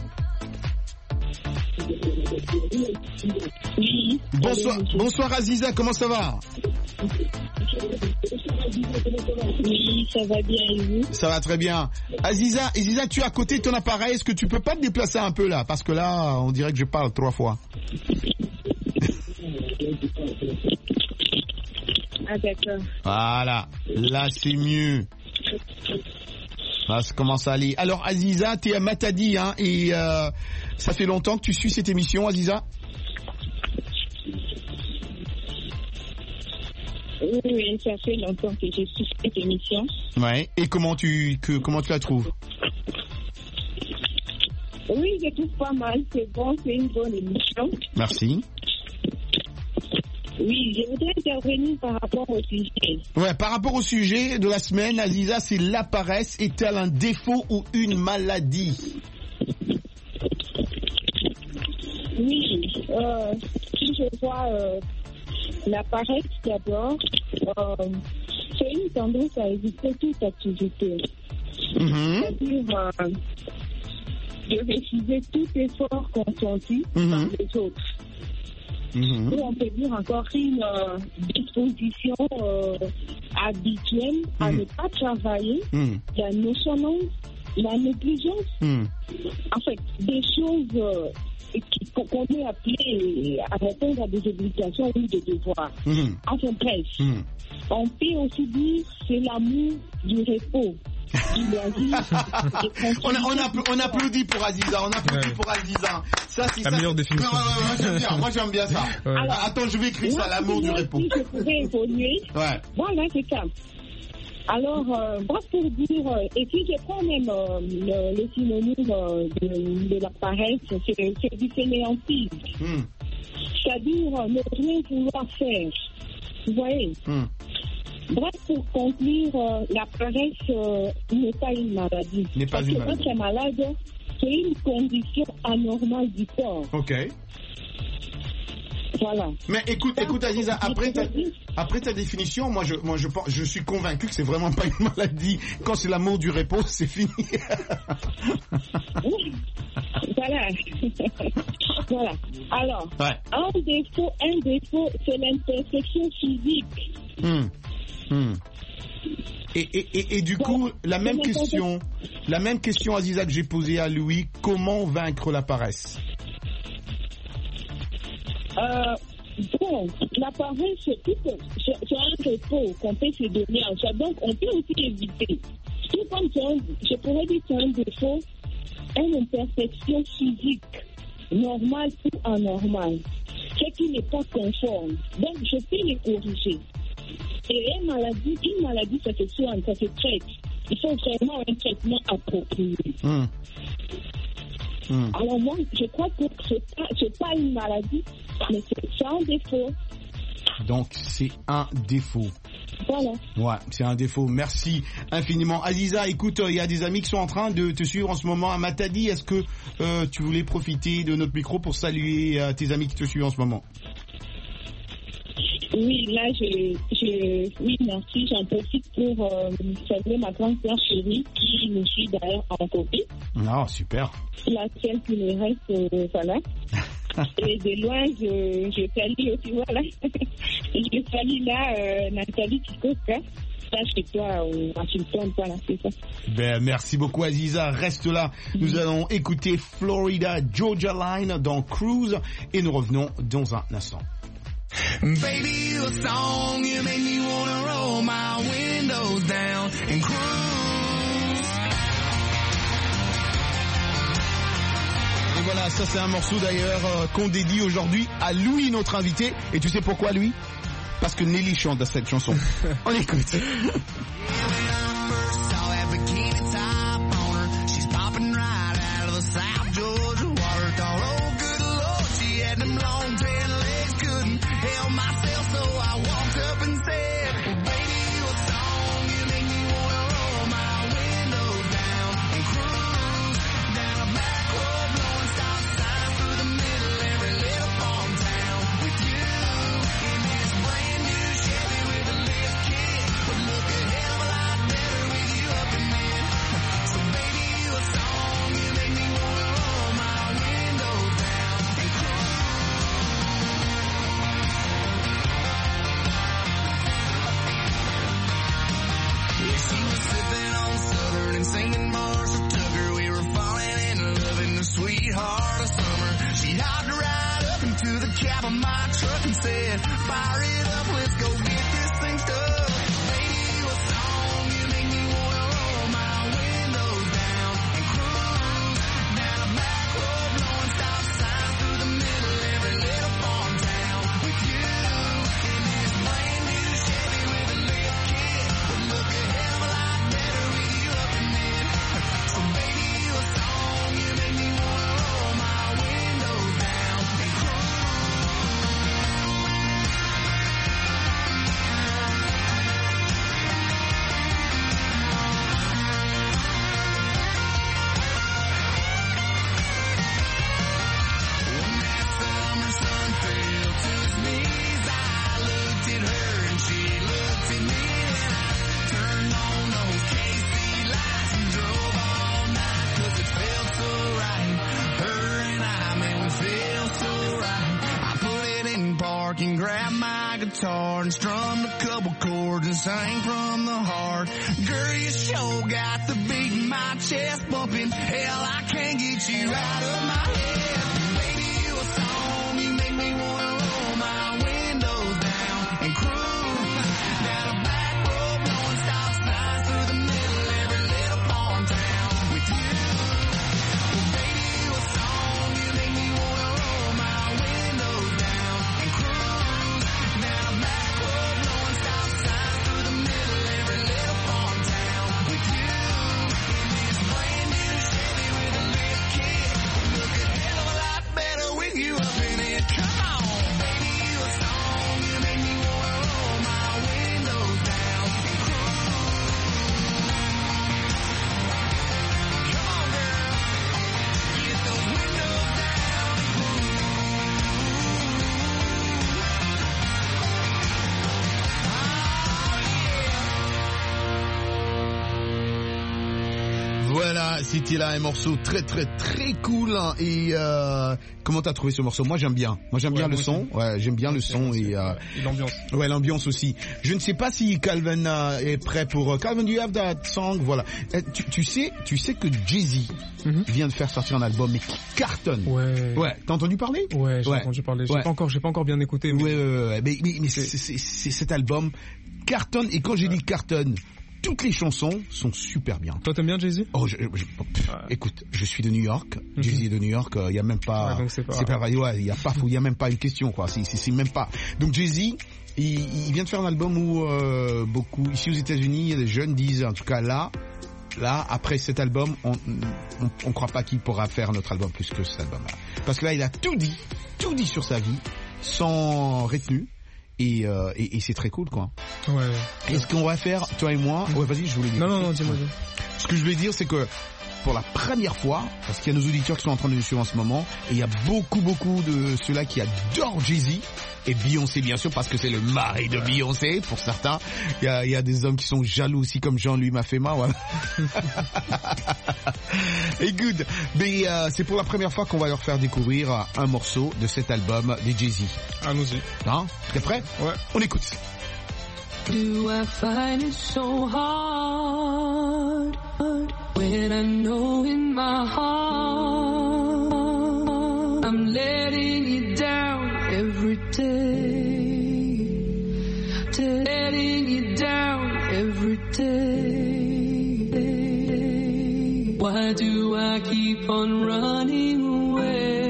Oui. Bonsoir, bonsoir Aziza, comment ça va? Oui, ça va bien et vous? Ça va très bien. Aziza, Aziza, tu es à côté de ton appareil, est-ce que tu peux pas te déplacer un peu là? Parce que là, on dirait que je parle trois fois. Ah d'accord. Voilà, là c'est mieux. Là ça commence à aller. Alors Aziza, t'es à Matadi, hein, et euh, ça fait longtemps que tu suis cette émission, Aziza? Oui, oui, ça fait longtemps que je suis cette émission. Ouais. Et comment tu que comment tu la trouves? Oui, je trouve pas mal. C'est bon, c'est une bonne émission. Merci. Oui, je voudrais intervenir par rapport au sujet. Ouais, par rapport au sujet de la semaine, Aziza, c'est la paresse est-elle un défaut ou une maladie? Oui, euh, si je vois euh, la paresse d'abord, euh, c'est une tendance à éviter toute activité. Mm-hmm. C'est-à-dire euh, de refuser tout effort consenti mm-hmm. par les autres. Mm-hmm. Ou on peut dire encore une euh, disposition euh, habituelle mm-hmm. à ne pas travailler, mm-hmm. la nonchalance, la négligence, mm-hmm. en fait, des choses euh, qu'on peut appeler à répondre à des obligations ou des devoirs. Mm-hmm. Enfin bref, mm-hmm. on peut aussi dire c'est l'amour du repos. on, a, on, a, on applaudit pour Aziza, on applaudit ouais. pour Aziza. Ça, c'est la ça, meilleure définition. Ouais, ouais, ouais, moi j'aime bien, moi j'aime bien ça. Ouais. Alors, attends, je vais écrire ça, l'amour du repos. Si je pouvais évoluer, ouais. Voilà, c'est ça. Alors, euh, bref pour dire, euh, et si je prends même euh, le, le synonyme euh, de, de la paresse, c'est, c'est du fainéantisme. Mm. C'est-à-dire euh, ne rien vouloir faire. Vous voyez mm. Bref, pour conclure, euh, la paresse euh, n'est pas une maladie. N'est pas Parce une que maladie. quand tu es malade, c'est une condition anormale du corps. Ok. Voilà. Mais écoute, écoute Aziza, après ta, après ta définition, moi je, moi je pense, je suis convaincu que c'est vraiment pas une maladie. Quand c'est l'amour du repos, c'est fini. Voilà. Voilà. Alors, ouais. un défaut, un défaut, c'est l'imperfection physique. Hum. Hum. Et, et, et, et du coup, la même question, la même question Aziza que j'ai posée à Louis, comment vaincre la paresse? Euh, bon, la paresse, c'est tout, c'est, c'est un repos qu'on peut se donner en soi. Donc, on peut aussi éviter. Tout comme c'est un, je pourrais dire que c'est un défaut, une imperfection physique, normale ou anormale, ce qui n'est pas conforme. Donc, je peux les corriger. Et une maladie, une maladie, ça se soigne, ça se traite. Il faut vraiment un traitement approprié. Mmh. Mmh. Alors moi, je crois que c'est pas, c'est pas une maladie, mais c'est, c'est un défaut. Donc c'est un défaut. Voilà. Ouais, c'est un défaut. Merci infiniment. Aziza, écoute, il y a des amis qui sont en train de te suivre en ce moment à Matadi. Est-ce que euh, tu voulais profiter de notre micro pour saluer euh, tes amis qui te suivent en ce moment? Oui, là, je, je, oui, merci. J'en profite pour euh, saluer ma grande sœur chérie qui nous suit d'ailleurs en copie. Ah, super. La seule qui me reste, euh, voilà. Et de loin, je, je salue aussi, voilà. Je salue là euh, Nathalie Tikoska. Là, chez toi, au Washington, voilà, c'est ça. Ben, merci beaucoup, Aziza. Reste là. Nous allons écouter Florida Georgia Line dans Cruise et nous revenons dans un instant. Baby, you a song, you make me wanna roll my windows down and cruise. Et voilà, ça c'est un morceau d'ailleurs euh, qu'on dédie aujourd'hui à Louis, notre invité. Et tu sais pourquoi, Louis? Parce que Nelly chante cette chanson. On écoute. Singing Marshall Tucker, we were falling in love in the sweetheart of summer. She hopped right up into the cab of my truck and said, fire it up, let's go get this thing stuck. Baby, you a song, you make me wanna roll my windows down and cruise down a back road, blowing stop signs through the middle of every little farm town. With you in this brand new Chevy with a lift kit, would look a hell of a lot better with you up in it. So baby, you a song, you make me wanna roll my windows down and cruise. When that summer sun fell to his knees, I looked at her and she looked at me, and I turned on those K C lights and drove all night, 'cause it felt so right. Her and I, man, we feel so right. I put it in park and grabbed my guitar and strummed a couple chords and sang from the heart. Girl, you sure got the beat in my chest bumping. Hell, I can't get you out of my head. Baby, you a song, you make me wanna roll my windows down and cruise down a back road, blowing stop signs through the middle of every little farm town. With you, baby, you a song, you make me wanna roll my windows down and cruise down a back road, blowing stop signs through the middle of every little farm town. With you in this brand new Chevy with a lift kit. c'était là un morceau très très très cool. Hein. Et euh, comment t'as trouvé ce morceau? Moi j'aime bien. Moi j'aime ouais, bien moi le son. Ouais, j'aime bien le son et, euh, et l'ambiance. Ouais, l'ambiance aussi. Je ne sais pas si Calvin euh, est prêt pour. Calvin, do you have that song? Voilà. Tu, tu sais, tu sais que Jay-Z mm-hmm. vient de faire sortir un album mais qui cartonne. Ouais. Ouais. T'as entendu parler? Ouais, j'ai ouais. entendu parler. J'ai ouais. pas encore, j'ai pas encore bien écouté. Mais... Ouais, ouais, ouais. Mais, mais, mais c'est, c'est, c'est cet album cartonne. Et quand j'ai dit cartonne, toutes les chansons sont super bien. Toi, t'aimes bien Jay-Z? Oh, je, je, pff, ouais. Écoute, je suis de New York. Mm-hmm. Jay-Z est de New York. Il euh, y a même pas. Ouais, donc c'est pas. C'est pas vrai. Ouais, il y a pas. Il y a même pas une question, quoi. C'est, c'est, c'est même pas. Donc Jay-Z, il, il vient de faire un album où euh, beaucoup ici aux États-Unis, les jeunes disent, en tout cas là, là, après cet album, on, on, on croit pas qu'il pourra faire notre album plus que cet album-là, parce que là, il a tout dit, tout dit sur sa vie, sans retenue. Et, euh, et, et c'est très cool, quoi. Ouais. Et ce qu'on va faire, toi et moi... Ouais, vas-y, je voulais dire. Non, non, non, dis-moi. Dis-moi. Ce que je voulais dire, c'est que pour la première fois, parce qu'il y a nos auditeurs qui sont en train de nous suivre en ce moment, et il y a beaucoup, beaucoup de ceux-là qui adorent Jay-Z, et Beyoncé, bien sûr, parce que c'est le mari de Beyoncé, pour certains. Il y a, il y a des hommes qui sont jaloux aussi, comme Jean-Louis Mafema, voilà. Écoute, mais euh, c'est pour la première fois qu'on va leur faire découvrir un morceau de cet album des Jay-Z. Allons-y. Hein? T'es prêt? Ouais. On écoute. Do I find it so hard when I know in my heart I'm letting you down every day, letting you down every day. Why do I keep on running away?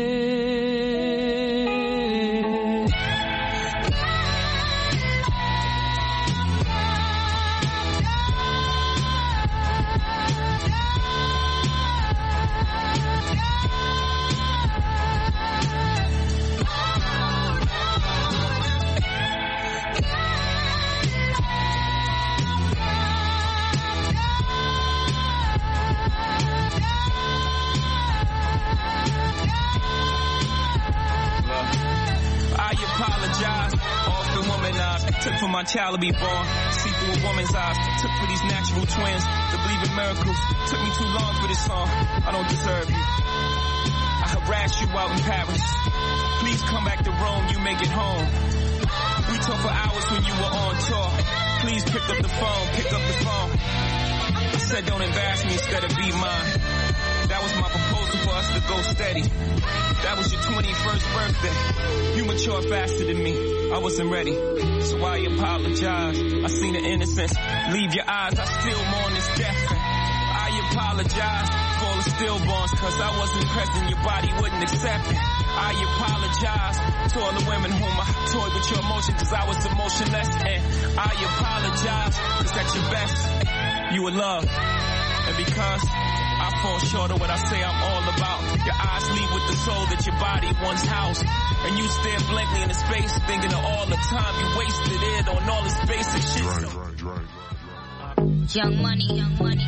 Took for my child to be born, see through a woman's eyes. Took for these natural twins to believe in miracles. Took me too long for this song, I don't deserve you. I harassed you out in Paris. Please come back to Rome, you make it home. We talked for hours when you were on tour. Please pick up the phone, pick up the phone. I said don't embarrass me, instead of be mine. That was my proposal for us to go steady. That was your twenty-first birthday. You matured faster than me. I wasn't ready, so I apologize. I seen the innocence leave your eyes. I still mourn this death. I apologize for all the stillborns, cause I wasn't present. Your body wouldn't accept it. I apologize to all the women whom I toyed with your emotions, cause I was emotionless. And I apologize, cause that's your best. You were love. And because I fall short of what I say I'm all about, your eyes leave with the soul that your body once housed. And you stare blankly into space, thinking of all the time you wasted it on all this basic shit. Right, right, right, right. Young money, young money.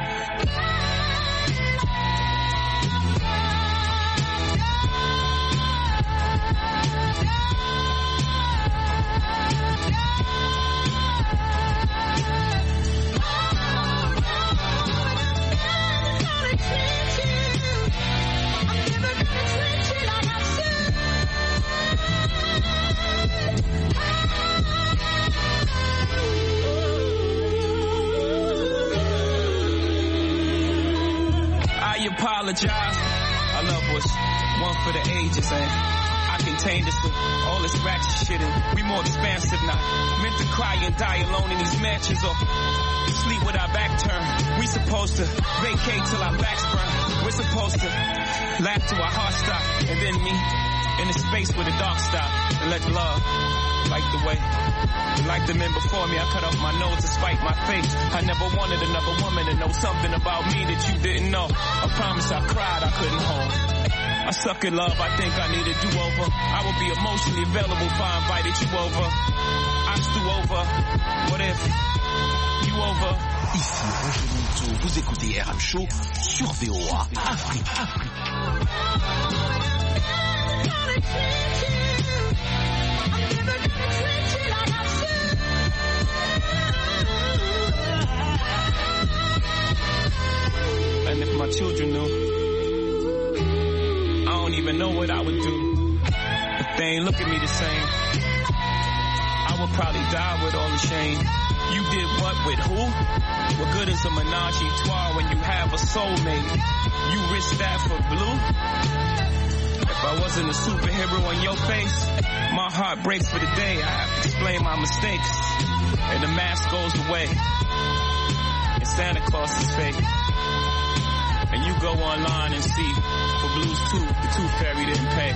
Apologize. Our love was one for the ages, and I contained us with all this ratchet shit, and we more expansive now. Meant to cry and die alone in these mansions, or sleep with our back turned. We supposed to vacate till our backs burn. We're supposed to laugh till our hearts stop, and then me in the space where the dark stop, and let love light the way. Like the men before me, I cut off my nose to spite my face. I never wanted another woman to know something about me that you didn't know. I promise I cried, I couldn't hold. I suck at love, I think I need a do-over. I will be emotionally available if I invited you over. I stew over, what if you over? Ici Roger Monteau, vous écoutez R M Show sur V O A Afrique. And don't even know what I would do if they ain't look at me the same. I would probably die with all the shame. You did what with who? What good is a menage a trois when you have a soulmate? You risk that for blue? If I wasn't a superhero on your face, my heart breaks for the day. I have to explain my mistakes, and the mask goes away, and Santa Claus is fake. And you go online and see for Blues two, the Tooth Fairy didn't pay.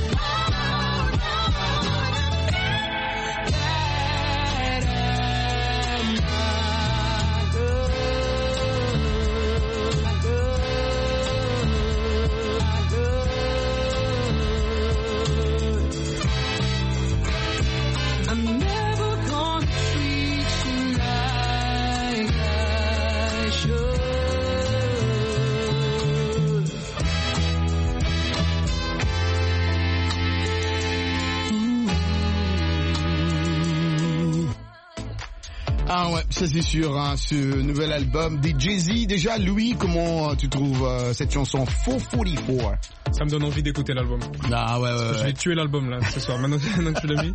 Ah ouais, ça c'est sûr, hein, ce nouvel album des Jay-Z. Déjà, Louis, comment tu trouves euh, cette chanson quatre cent quarante-quatre? Ça me donne envie d'écouter l'album. Ah ouais, ouais, ouais. Je vais tuer l'album là ce soir, maintenant, maintenant que tu l'as mis.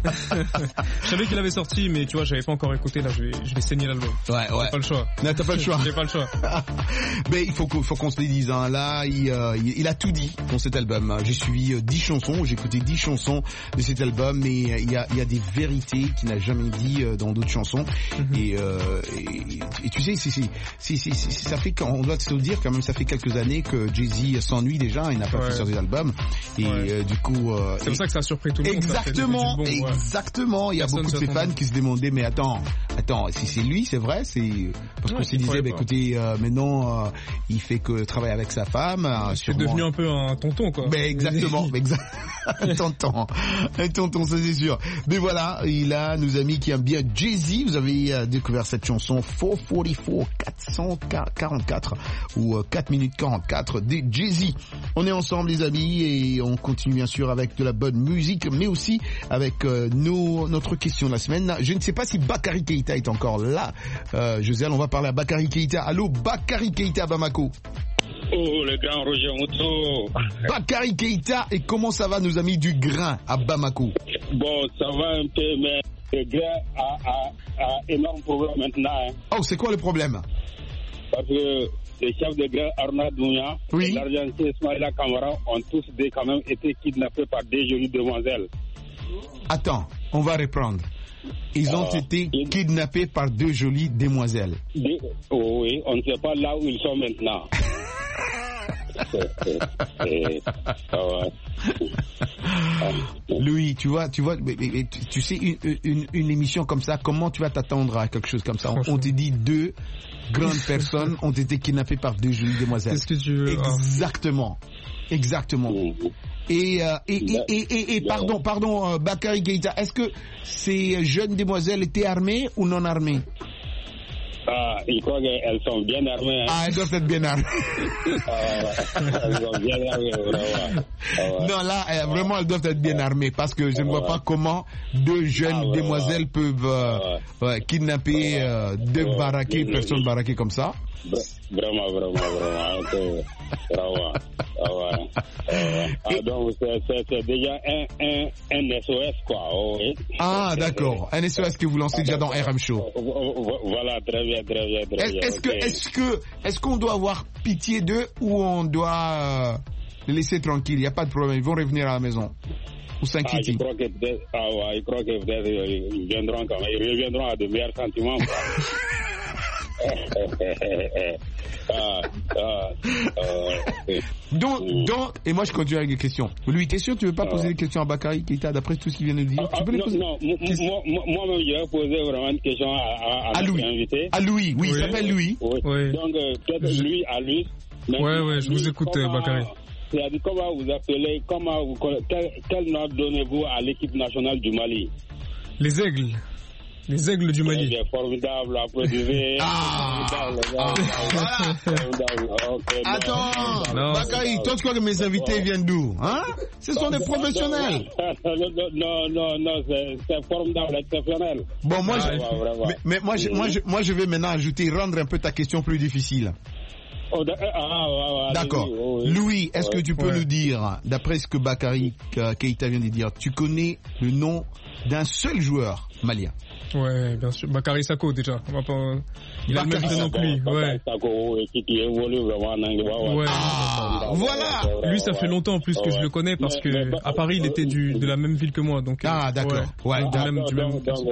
Je savais qu'il avait sorti, mais tu vois, j'avais pas encore écouté, là je vais, je vais saigner l'album. Ouais, ouais. J'ai pas le choix. Non, t'as pas le choix. J'ai pas le choix. Mais il faut qu'on, faut qu'on se le dise, hein. Là, il, euh, il, il a tout dit dans cet album. J'ai suivi euh, dix chansons, j'ai écouté dix chansons de cet album, mais euh, il y a, il y a des vérités qu'il n'a jamais dit euh, dans d'autres chansons. Mm-hmm. Et, euh, et, et tu sais, c'est, c'est, c'est, c'est, c'est, ça fait, on doit se le dire quand même, ça fait quelques années que Jay-Z s'ennuie déjà, il n'a pas ouais. fait sortir d'album. Et ouais. euh, du coup, euh, c'est pour ça que ça a surpris tout le monde. Exactement, bon, exactement. Ouais. Il y a Personne beaucoup de ses fans qui se demandaient, mais attends, attends, si c'est lui, c'est vrai, c'est parce ouais, qu'on se disait, bah, écoutez, euh, maintenant, euh, il fait que travailler avec sa femme. Euh, c'est devenu un peu un tonton, quoi. Mais exactement, exact. un tonton, un tonton, ça c'est sûr. Mais voilà, il a nos amis qui aiment bien Jay-Z. Vous avez euh, découvert cette chanson quatre cent quarante-quatre, quatre cent quarante-quatre ou euh, quatre minutes quarante-quatre des Jay-Z. On est ensemble, les amis. Et on continue bien sûr avec de la bonne musique, mais aussi avec euh, nos, notre question de la semaine. Je ne sais pas si Bakary Keita est encore là. Euh, José, on va parler à Bakary Keita. Allô, Bakary Keita à Bamako. Oh, le grand Roger Moutou. Bakary Keita, et comment ça va nos amis du grain à Bamako? Bon, ça va un peu, mais le grain a, a, a énorme problème maintenant. Hein. Oh, c'est quoi le problème? Parce que les chefs de grain Arnaud Dounia oui. et l'argentier Ismaïla Kamara ont tous des, quand même été kidnappés par des jolies demoiselles. Attends, on va reprendre. Ils ont euh, été ils... kidnappés par deux jolies demoiselles. Des... Oh, oui, on ne sait pas là où ils sont maintenant. Louis, tu vois, tu vois, mais, mais, tu, tu sais, une, une, une émission comme ça, comment tu vas t'attendre à quelque chose comme ça? On, on te dit deux grandes personnes ont été kidnappées par deux jolies demoiselles. Qu'est-ce que tu veux? Exactement, exactement. Et, euh, et, et, et, et, et pardon, pardon, euh, Bakary Keita, est-ce que ces jeunes demoiselles étaient armées ou non armées? Ah, je crois qu'elles sont bien armées. Hein. Ah, elles doivent être bien armées. ah, elles sont bien armées, vraiment. Ah, non, là, euh, vraiment, elles doivent être bien armées parce que je ne vois pas comment deux jeunes ah, demoiselles peuvent euh, ouais, kidnapper euh, deux baraqués, personnes baraquées comme ça. Vraiment, vraiment, vraiment. Okay. Vraiment. Ah, ouais. ah, donc, c'est, c'est, c'est déjà un, un, un S O S, quoi. Oh, oui. Ah, d'accord. Un S O S que vous lancez ah, déjà dans R M Show. Voilà, très bien, très bien, très bien. Est-ce, okay. que, est-ce, que, est-ce qu'on doit avoir pitié d'eux ou on doit euh, les laisser tranquilles? Il n'y a pas de problème, ils vont revenir à la maison. Ou s'inquiéter. Ah, je crois que peut-être, ah, ouais, je crois que peut-être ils viendront quand même. Ils reviendront à de meilleurs sentiments, quoi. ah, ah, ah, donc, donc, et moi je continue avec des questions. Lui, t'es sûr que tu veux pas poser des questions à Bakary Keita d'après tout ce qu'il vient de dire? Ah, tu peux non, les poser? non, moi, moi-même je vais poser vraiment une question à, à, à, à Louis. Invité. À Louis, oui, oui, il s'appelle Louis. Oui. Oui. Donc, euh, peut-être lui, à lui. Ouais, ouais, je vous écoute, Bakary. C'est-à-dire, comment vous appelez, comment vous, quel, quel nom donnez-vous à l'équipe nationale du Mali? Les Aigles. Les Aigles du Mali. C'est formidable, applaudissez. Ah, formidable, ah, voilà. Formidable. Okay, attends, non, Bakary, toi tu crois que mes invités oh. viennent d'où? Hein? Ce sont des professionnels. Non, non, non, c'est, c'est formidable, exceptionnel. Bon, moi, ah, je, ouais, mais, mais moi, je, moi, je, moi, je vais maintenant ajouter, rendre un peu ta question plus difficile. Oh, ah, ah, ah, D'accord. Oui, oui. Louis, est-ce ouais, que tu peux ouais. nous dire, d'après ce que Bakary Keïta vient de dire, tu connais le nom d'un seul joueur malien? Ouais, bien sûr. Bakary Sako, déjà. On va pas... Il a le même prénom que lui. Ouais. Ouais. Ah, voilà. Lui, ça fait longtemps en plus que je le connais parce que à Paris, il était du, de la même ville que moi. Donc, ah, d'accord. Ouais. ouais. Du même, du même...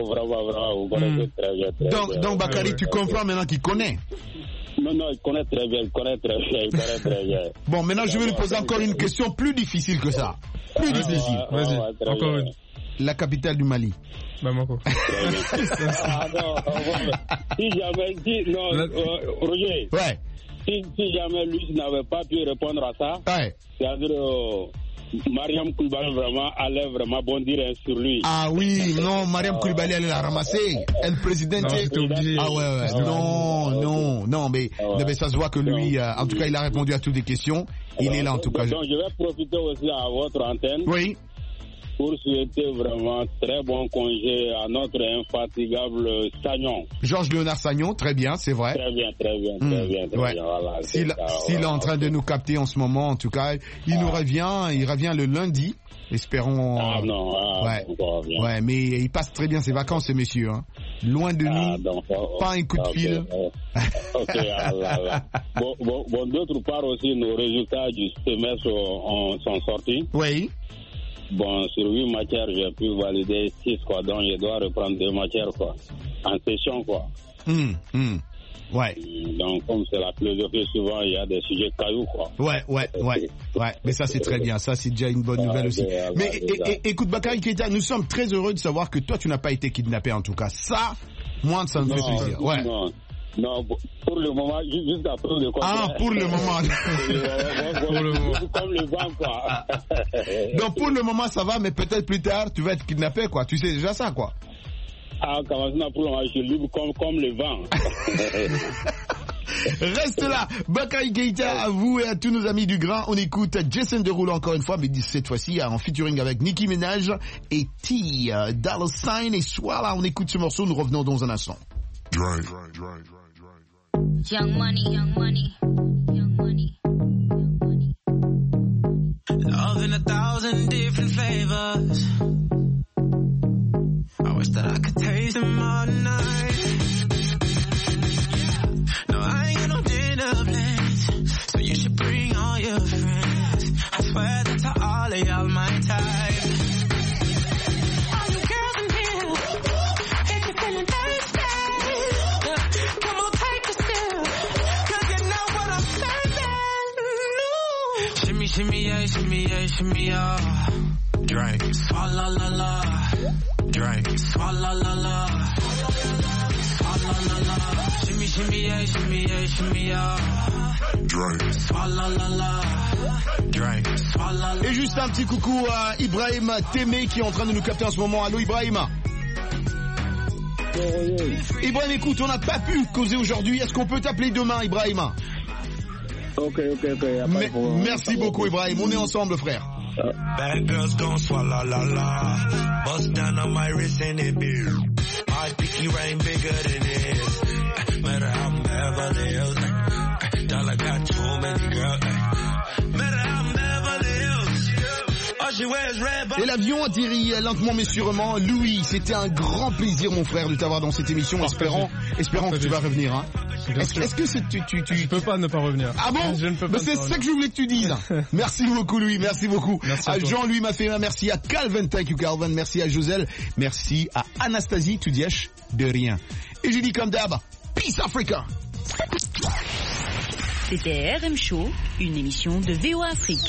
Donc, donc Bakary, tu comprends maintenant qu'il connaît? Non, non, il connaît très bien, il connaît très bien, il connaît très bien. Bon, maintenant, je vais lui poser encore une question plus difficile que ça. Plus difficile. Vas-y, encore une. La capitale du Mali. Bamako. Ah non, si jamais, si, non, euh, Roger. Ouais. Si, si jamais lui n'avait pas pu répondre à ça, ouais. c'est-à-dire euh, Mariam Koulibaly vraiment allait vraiment bondir sur lui. Ah oui, non, Mariam Koulibaly allait la ramasser. Elle présidente. Non, c'était obligé. Ah ouais, ouais. Ah ouais. Non, non, non, mais, ah ouais. mais ça se voit que lui, euh, en tout cas, il a répondu à toutes les questions. Il ouais. est là en tout cas. Donc je vais profiter aussi à votre antenne. Oui. Pour souhaiter vraiment très bon congé à notre infatigable Sagnon. Georges Léonard Sagnon, très bien, c'est vrai. Très bien, très bien, très mmh. bien. Très ouais. bien voilà, S'il ça, s'il voilà, est en train okay. de nous capter en ce moment, en tout cas, il ah. nous revient, il revient le lundi. Espérons. Ah non, ah, ouais. ouais, mais il passe très bien ses vacances, ce monsieur. Hein. Loin de ah, nous, donc, oh, pas un coup de okay, fil. ok, ah, là, là. Bon, bon, bon d'autre part aussi, nos résultats du semestre sont sortis. Oui. Bon, sur huit matières, j'ai pu valider six, quoi. Donc, je dois reprendre deux matières, quoi. En session, quoi. Hum, hum. Ouais. Donc, comme c'est la philosophie, souvent, il y a des sujets cailloux, quoi. Ouais, ouais, ouais. Ouais. Mais ça, c'est très bien. Ça, c'est déjà une bonne nouvelle aussi. Mais é- é- écoute, Bakary Keïta, nous sommes très heureux de savoir que toi, tu n'as pas été kidnappé, en tout cas. Ça, moi, ça me fait plaisir. Ouais. Non. Non, pour le moment, juste après le contraire. Ah, pour le moment. Pour le moment. Comme le vent, quoi. Donc, pour le moment, ça va, mais peut-être plus tard, tu vas être kidnappé, quoi. Tu sais déjà ça, quoi. Ah, comment ça, pour le moment, je suis libre comme, comme le vent. Reste là. Bakary Keïta, à vous et à tous nos amis du Grand. On écoute Jason Derulo encore une fois, mais cette fois-ci en featuring avec Nicki Minaj et T. Dollar Sign. Et soit là, on écoute ce morceau. Nous revenons dans un instant. Drink, drink, drink, drink. Young money, young money, young money, young money. Love in a thousand different flavors. I wish that I could taste them all night. No, I ain't got no dinner plans, so you should bring all your friends. I swear that to all of y'all my type. All you girls in here, if you're feeling thirsty. Shimmy, yeah, shimmy, yeah, shimmy, yeah. Drink, swalla la la. Drink, swalla la la. Swalla la la. Shimmy, shimmy, yeah, shimmy, yeah, shimmy, yeah. Drink, swalla la la. Drink, swalla la la. Et juste un petit coucou à Ibrahim Témé qui est en train de nous capter en ce moment. Allô Ibrahim. Ibrahim, écoute, on n'a pas pu causer aujourd'hui. Est-ce qu'on peut t'appeler demain, Ibrahim? Ok, ok, ok. Mais, merci beaucoup, Ibrahim. On est ensemble, frère. Bad girls gon' swallow la la. Bust down on my wrist and it beer. My pinky ring bigger than this. Matter how I'm Beverly Hills. Dollar got too many girls. Matter how I'm Beverly Hills. All she wears red. Et l'avion atterrit lentement mais sûrement. Louis, c'était un grand plaisir, mon frère, de t'avoir dans cette émission. Espérons, espérons que tu vas revenir. Hein. Est-ce, est-ce que c'est, tu, tu, tu... Je peux pas ne pas revenir. Ah bon? Je ne peux pas. Mais c'est ça que je voulais que tu dises. Merci beaucoup, Louis. Merci beaucoup. Merci à, à Jean, Louis m'a fait un merci. À Calvin, thank you, Calvin. Merci à Joselle. Merci à Anastasie, tu dis de rien. Et je dis comme d'hab, Peace Africa. C'était R M Show, une émission de V O Afrique.